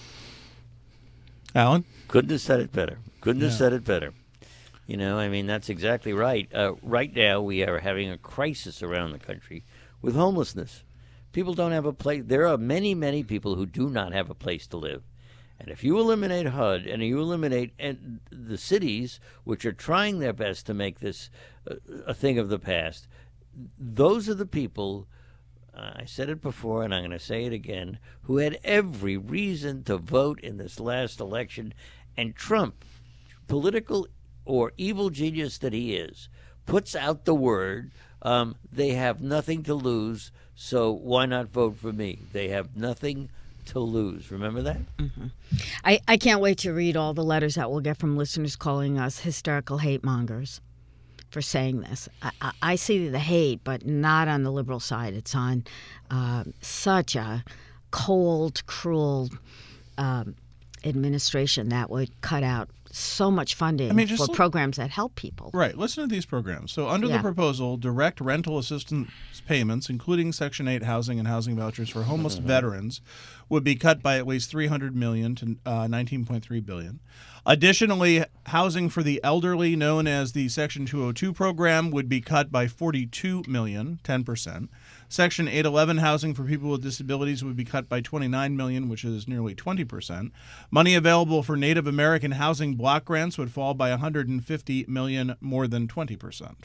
Alan? Couldn't have said it better. Couldn't have Yeah. said it better. You know, I mean, that's exactly right. Uh, right now, we are having a crisis around the country with homelessness. People don't have a place. There are many, many people who do not have a place to live. And if you eliminate H U D and you eliminate and the cities, which are trying their best to make this uh, a thing of the past, those are the people, uh, I said it before and I'm going to say it again, who had every reason to vote in this last election. And Trump, political or evil genius that he is, puts out the word, um, they have nothing to lose, so why not vote for me? They have nothing to lose. Remember that? Mm-hmm. I, I can't wait to read all the letters that we'll get from listeners calling us hysterical hate mongers for saying this. I, I, I see the hate, but not on the liberal side. It's on uh, such a cold, cruel um, administration that would cut out so much funding I mean, just for look- programs that help people. Right. Listen to these programs. So under Yeah. the proposal, direct rental assistance payments, including Section eight housing and housing vouchers for homeless veterans, would be cut by at least three hundred million dollars to uh, nineteen point three billion dollars. Additionally, housing for the elderly, known as the Section two oh two program, would be cut by forty-two million dollars, ten percent. Section eight eleven housing for people with disabilities would be cut by twenty-nine million dollars, which is nearly twenty percent. Money available for Native American housing block grants would fall by one hundred fifty million dollars, more than twenty percent.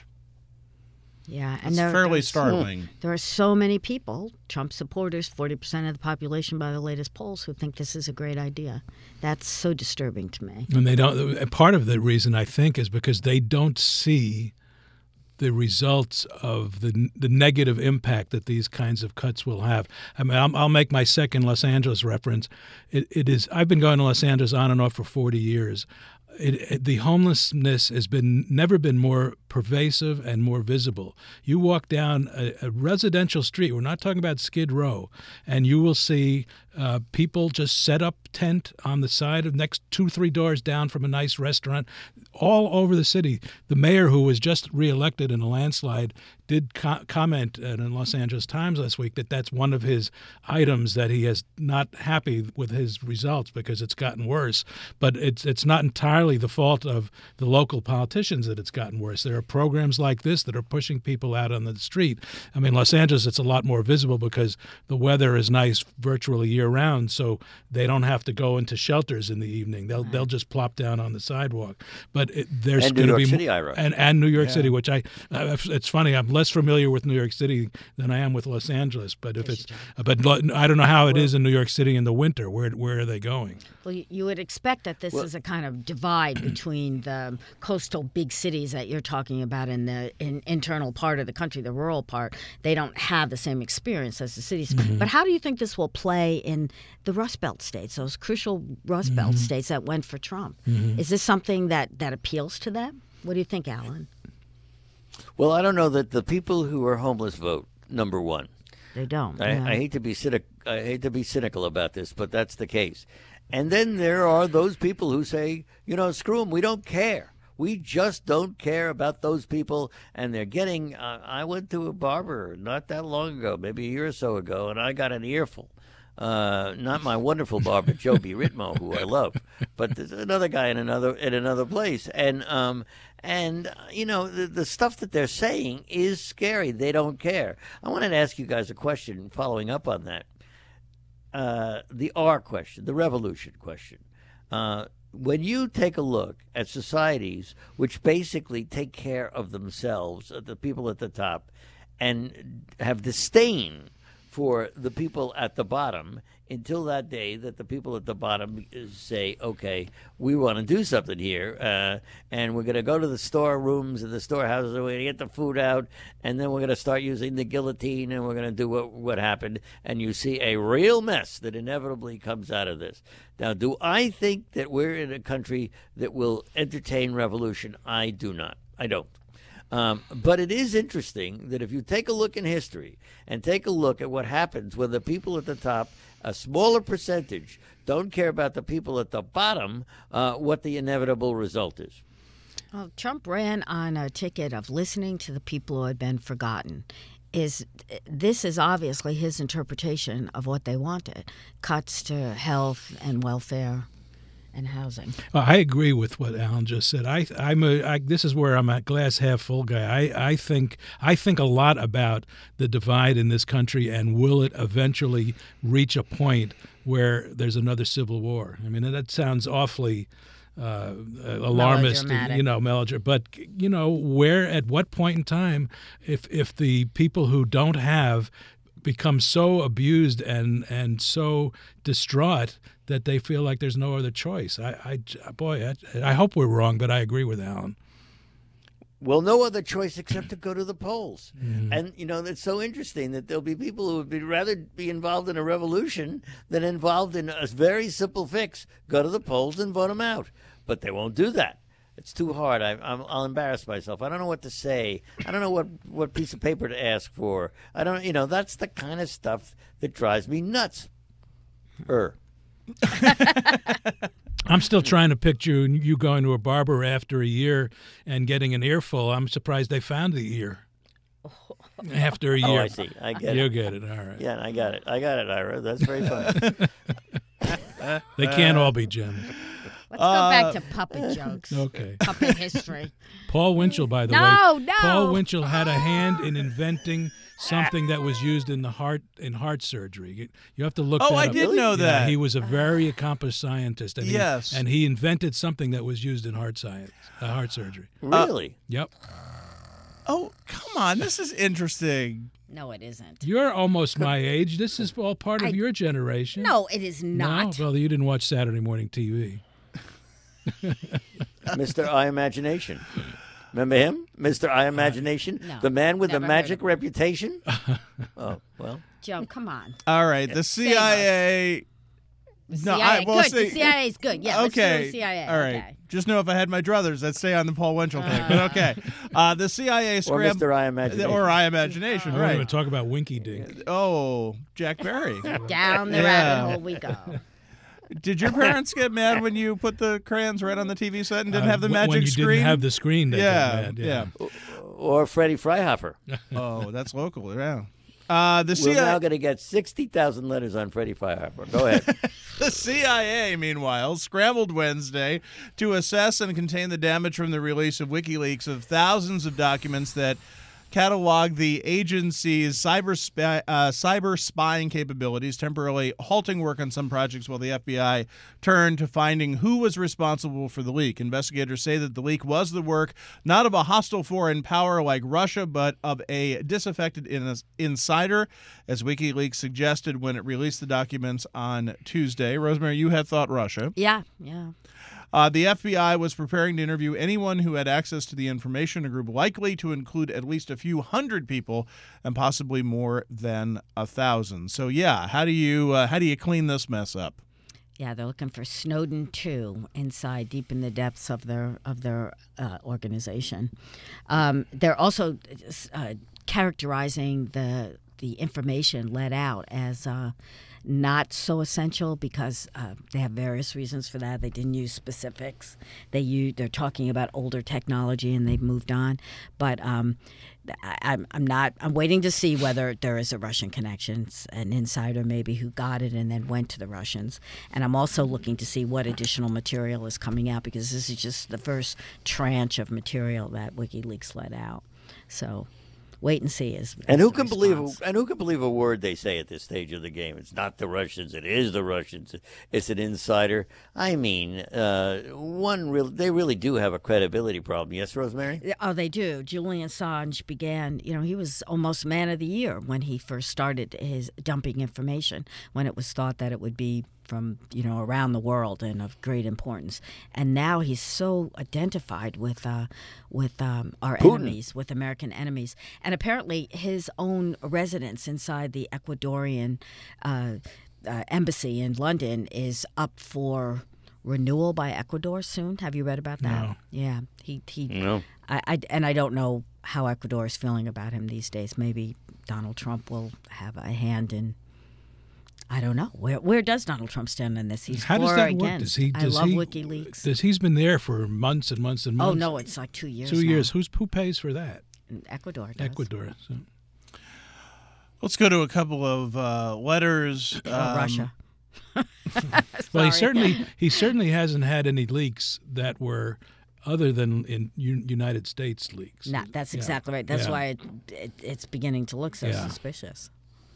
Yeah, and It's there, fairly there's- startling. There are so many people, Trump supporters, forty percent of the population by the latest polls, who think this is a great idea. That's so disturbing to me. And they don't. Part of the reason I think is because they don't see the results of the the negative impact that these kinds of cuts will have. I mean, I'll, I'll make my second Los Angeles reference. It, it is. I've been going to Los Angeles on and off for forty years. It, it, the homelessness has been never been more pervasive and more visible. You walk down a, a residential street, we're not talking about Skid Row, and you will see uh, people just set up tent on the side of next two, three doors down from a nice restaurant all over the city. The mayor, who was just reelected in a landslide, did co- comment in Los Angeles Times last week that that's one of his items that he is not happy with his results because it's gotten worse. But it's it's not entirely the fault of the local politicians that it's gotten worse. There are programs like this that are pushing people out on the street. I mean, Los Angeles, it's a lot more visible because the weather is nice virtually year-round, so they don't have to go into shelters in the evening. They'll they'll just plop down on the sidewalk. But it, there's And New going to York be City, Ira. and and New York Yeah. City, which I uh, it's funny. I'm less familiar with New York City than I am with Los Angeles. But if it's but lo- I don't know how it is in New York City in the winter. Where where are they going? Well, you, you would expect that this Well- is a kind of divide between the coastal big cities that you're talking about and the in, internal part of the country, the rural part. They don't have the same experience as the cities. But how do you think this will play in the Rust Belt states, those crucial Rust Belt states that went for Trump? Is this something that, that appeals to them? What do you think, Alan? Well, I don't know that the people who are homeless vote, number one. They don't. I, yeah. I hate to be cynic, I hate to be cynical about this, but that's the case. And then there are those people who say, you know, screw them, we don't care. We just don't care about those people, and they're getting. Uh, I went to a barber not that long ago, maybe a year or so ago, and I got an earful. Uh, not my wonderful barber, Joe B. Ritmo, who I love, but there's another guy in another in another place, and um, and uh, you know the, the stuff that they're saying is scary. They don't care. I wanted to ask you guys a question, following up on that. Uh, the R question, the revolution question. Uh, when you take a look at societies which basically take care of themselves, uh, the people at the top, and have disdain for the people at the bottom until that day that the people at the bottom say, okay, we want to do something here, uh, and we're going to go to the storerooms and the storehouses, and we're going to get the food out, and then we're going to start using the guillotine, and we're going to do what, what happened, and you see a real mess that inevitably comes out of this. Now, do I think that we're in a country that will entertain revolution? I do not. I don't. Um, but it is interesting that if you take a look in history and take a look at what happens when the people at the top, a smaller percentage, don't care about the people at the bottom, uh, what the inevitable result is. Well, Trump ran on a ticket of listening to the people who had been forgotten. Is this is obviously his interpretation of what they wanted: cuts to health and welfare and housing. Well, I agree with what Alan just said. I, I'm a. I, this is where I'm a glass half full guy. I, I think I think a lot about the divide in this country, and will it eventually reach a point where there's another civil war? I mean, that sounds awfully uh, alarmist, Melodramatic. you know, melodramatic. But you know, where at what point in time, if if the people who don't have become so abused and and so distraught that they feel like there's no other choice. I, I boy, I, I hope we're wrong, but I agree with Alan. Well, no other choice except to go to the polls. Mm-hmm. And, you know, it's so interesting that there'll be people who would be rather be involved in a revolution than involved in a very simple fix. Go to the polls and vote them out. But they won't do that. It's too hard. I, I'm, I'll embarrass myself. I don't know what to say. I don't know what, what piece of paper to ask for. I don't, you know, that's the kind of stuff that drives me nuts. Er. I'm still trying to picture you going to a barber after a year and getting an earful. I'm surprised they found the ear after a Oh, year. I see. I get You it. get it. All right. Yeah, I got it. I got it, Ira. That's very funny. They can't all be Jim. Let's go back to puppet jokes. Okay. Puppet history. Paul Winchell, by the No, way. no. Paul Winchell had a hand in inventing something that was used in the heart in heart surgery. You, you have to look Oh, that I up. did know Yeah, that. he was a very accomplished scientist. And Yes. He, and he invented something that was used in heart science, uh, heart surgery. Really? Yep. Oh, come on. This is interesting. No, it isn't. You're almost my age. This is all part of I- your generation. No, it is not. No, well, you didn't watch Saturday morning T V. Mister I Imagination. Remember him? Mister I Imagination? No, the man with the never heard magic of him. reputation? Oh, well. Joe, come on. All right. The C I A. The No, C I A. I- well, good. see- the C I A is good. Yeah, let's do Okay. the C I A. All right. Okay. Just know if I had my druthers, I'd stay on the Paul Winchell thing. But okay. Uh, the C I A Or scrambled. Mister I Imagination. Or I Imagination, I don't even right. talk about Winky Dink. Oh, Jack Berry. Down the Yeah. rabbit hole we go. Did your parents get mad when you put the crayons right on the T V set and didn't Uh, have the wh- magic when you screen? didn't have the screen, they got yeah, mad, yeah. Or Freddie Freihofer. Oh, that's local. Yeah. Uh, the We're C I A. now going to get sixty thousand letters on Freddie Freihofer. Go ahead. The C I A, meanwhile, scrambled Wednesday to assess and contain the damage from the release of WikiLeaks of thousands of documents that catalog the agency's cyber spy, uh, cyber spying capabilities, temporarily halting work on some projects while the F B I turned to finding who was responsible for the leak. Investigators say that the leak was the work not of a hostile foreign power like Russia, but of a disaffected in- insider, as WikiLeaks suggested when it released the documents on Tuesday. Rosemary, you had thought Russia. Yeah, yeah. Uh, the F B I was preparing to interview anyone who had access to the information, a group likely to include at least a few hundred people and possibly more than a thousand. So, yeah, how do you uh, how do you clean this mess up? Yeah, they're looking for Snowden two inside, deep in the depths of their of their uh, organization. Um, they're also uh, characterizing the the information let out as uh, not so essential because uh, they have various reasons for that. They didn't use specifics. They use, they're talking about older technology and they've moved on. But um, I, I'm I'm not. I'm waiting to see whether there is a Russian connection, it's an insider maybe who got it and then went to the Russians. And I'm also looking to see what additional material is coming out because this is just the first tranche of material that WikiLeaks let out. So. Wait and see is, And is who the can believe? response. And who can believe a word they say at this stage of the game? It's not the Russians. It is the Russians. It's an insider. I mean, uh, one real. They really do have a credibility problem. Yes, Rosemary. Oh, they do. Julian Assange began, you know, he was almost man of the year when he first started his dumping information, when it was thought that it would be from, you know, around the world and of great importance. And now he's so identified with uh, with um, our Putin. enemies, with American enemies. And apparently his own residence inside the Ecuadorian uh, uh, embassy in London is up for renewal by Ecuador soon. Have you read about that? No. Yeah. He, he No. I, I, and I don't know how Ecuador is feeling about him these days. Maybe Donald Trump will have a hand in I don't know. Where where does Donald Trump stand on this? He's How for does or that work? against. Does he? Does I love he, WikiLeaks. Does he's been there for months and months and months? Oh no, it's like two years. Two now. years. Who's who pays for that? Ecuador. Does. Ecuador. So. Let's go to a couple of uh, letters. Oh, Um, Russia. Well, he Sorry. certainly he certainly hasn't had any leaks that were other than in U- United States leaks. Not, that's Yeah. exactly right. That's Yeah. why it, it, it's beginning to look so Yeah. suspicious.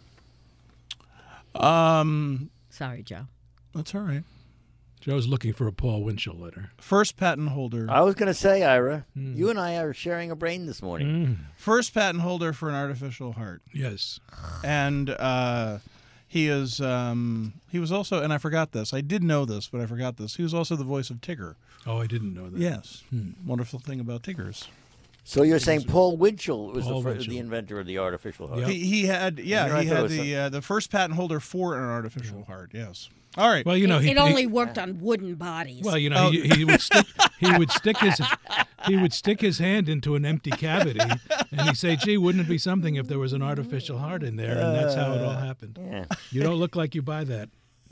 Um, Sorry, Joe. that's all right. Joe's looking for a Paul Winchell letter. First patent holder. I was going to say, Ira, you and I are sharing a brain this morning. Mm. First patent holder for an artificial heart. Yes. And uh, he is. Um, he was also, and I forgot this. I did know this, but I forgot this. He was also the voice of Tigger. Oh, I didn't know that. Yes. Wonderful thing about Tiggers. So you're saying Paul Winchell was Paul the, fir- Winchell. the inventor of the artificial heart? Yep. He, he had. Yeah, You're right, he that had was the uh, the first patent holder for an artificial heart. Yes. All right. Well, you know, it, he it only he, worked on wooden bodies. well, you know, he, he would stick he would stick his he would stick his hand into an empty cavity, and he'd say, "Gee, wouldn't it be something if there was an artificial heart in there?" And that's how it all happened. Yeah. You don't look like you buy that.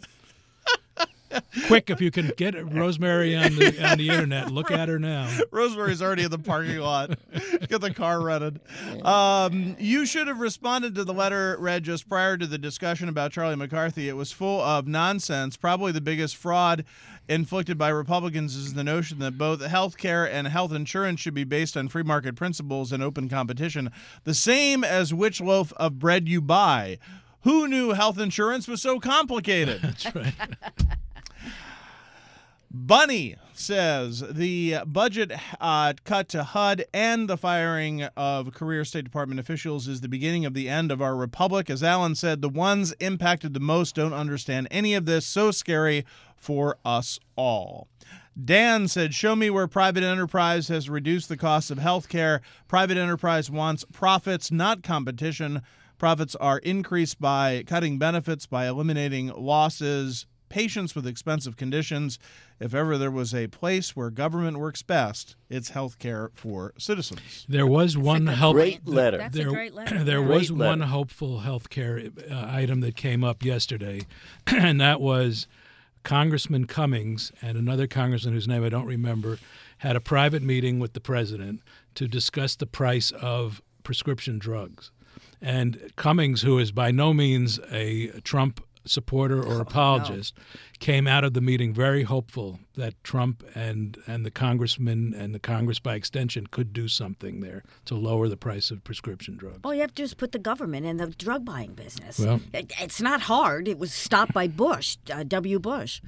Quick, if you can get Rosemary on the on the internet, look at her now. Rosemary's already in the parking lot. Get the car running. Um, you should have responded to the letter read just prior to the discussion about Charlie McCarthy. It was full of nonsense. Probably the biggest fraud inflicted by Republicans is the notion that both health care and health insurance should be based on free market principles and open competition, the same as which loaf of bread you buy. Who knew health insurance was so complicated? That's right. Bunny says the budget uh, cut to H U D and the firing of career State Department officials is the beginning of the end of our republic. As Alan said, the ones impacted the most don't understand any of this. So scary for us all. Dan said, show me where private enterprise has reduced the cost of health care. Private enterprise wants profits, not competition. Profits are increased by cutting benefits, by eliminating losses, patients with expensive conditions. If ever there was a place where government works best, it's health care for citizens. There was one help. Great letter. That's there, a great letter. there yeah. was Great one letter. hopeful health care uh, item that came up yesterday, and that was Congressman Cummings and another congressman whose name I don't remember had a private meeting with the president to discuss the price of prescription drugs. And Cummings, who is by no means a Trump supporter or apologist, came out of the meeting very hopeful that Trump and, and the congressman and the Congress by extension could do something there to lower the price of prescription drugs. All you have to do is put the government in the drug buying business. Well- It- it's not hard. It was stopped by Bush, uh, W. Bush.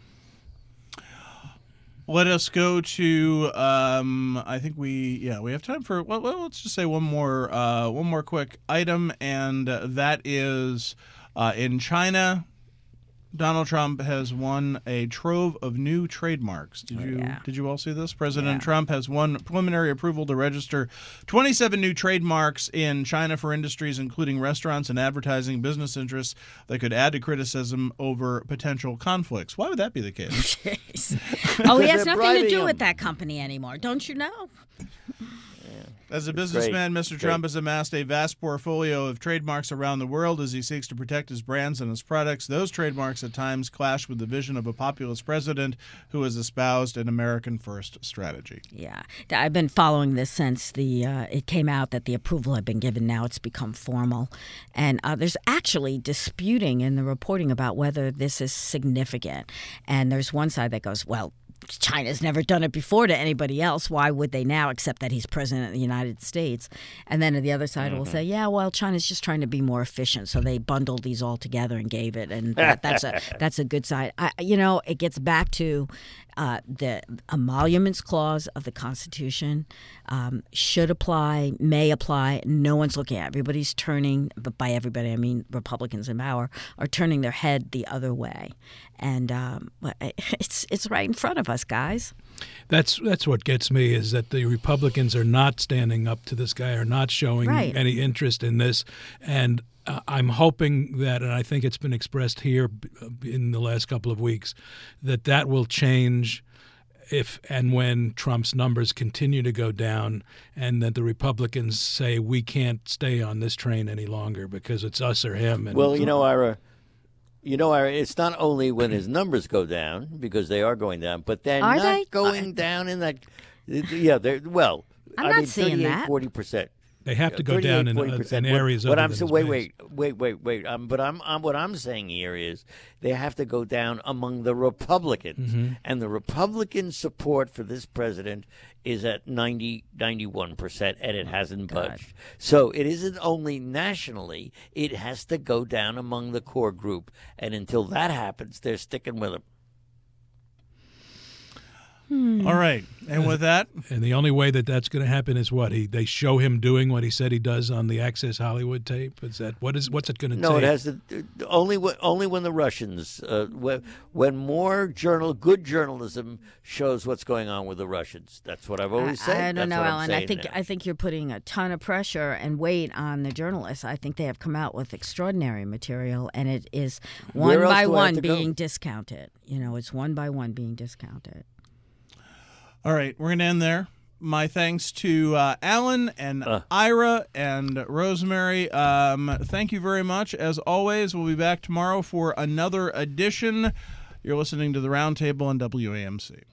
Let us go to. Um, I think we. Yeah, we have time for. Well, well let's just say one more. Uh, one more quick item, and uh, that is uh, in China. Donald Trump has won a trove of new trademarks. Did you yeah. Did you all see this? President Yeah. Trump has won preliminary approval to register twenty-seven new trademarks in China for industries including restaurants and advertising business interests that could add to criticism over potential conflicts. Why would that be the case? Oh, he has They're nothing to bribing do him. with that company anymore. Don't you know? As a businessman, Mister Great. Trump has amassed a vast portfolio of trademarks around the world as he seeks to protect his brands and his products. Those trademarks at times clash with the vision of a populist president who has espoused an American first strategy. Yeah, I've been following this since the uh, it came out that the approval had been given. Now it's become formal, and uh, there's actually disputing in the reporting about whether this is significant. And there's one side that goes, well, China's never done it before to anybody else. Why would they now, except that he's president of the United States? And then the other side will say, yeah, well, China's just trying to be more efficient, so they bundled these all together and gave it, and that, that's a that's a good side. I, you know, it gets back to uh, the emoluments clause of the Constitution um, should apply, may apply. No one's looking at it. Everybody's turning, but by everybody I mean Republicans in power, are turning their head the other way, and um, it's it's right in front of us, guys. That's that's what gets me is that the Republicans are not standing up to this guy, are not showing Right. any interest in this, and uh, I'm hoping that, and I think it's been expressed here b- in the last couple of weeks, that that will change if and when Trump's numbers continue to go down, and that the Republicans say we can't stay on this train any longer because it's us or him. And Well, you know, Ira, You know, Ira, it's not only when his numbers go down, because they are going down, but they're Are not they? going down in that. Yeah, they're well. I'm I not mean, seeing that. forty percent. They have to go down in, uh, in areas What other I'm than saying, his wait, base. wait, wait, wait, wait. Um, but I'm, I'm what I'm saying here is they have to go down among the Republicans, Mm-hmm. and the Republican support for this president is at ninety, ninety-one percent, and it hasn't budged. So it isn't only nationally; it has to go down among the core group, and until that happens, they're sticking with him. All right. And with that, And the only way that that's going to happen is what he they show him doing what he said he does on the Access Hollywood tape. Is that what is what's it going to No, take? it has to only when, only when the Russians uh, when, when more journal good journalism shows what's going on with the Russians. That's what I've always I, said. I don't That's know, what I'm Alan. I saying think now. I think you're putting a ton of pressure and weight on the journalists. I think they have come out with extraordinary material, and it is one Where else by do I have one to go? being discounted. You know, it's one by one being discounted. all right, we're going to end there. My thanks to uh, Alan and Uh. Ira and Rosemary. Um, thank you very much. As always, we'll be back tomorrow for another edition. You're listening to the Roundtable on W A M C.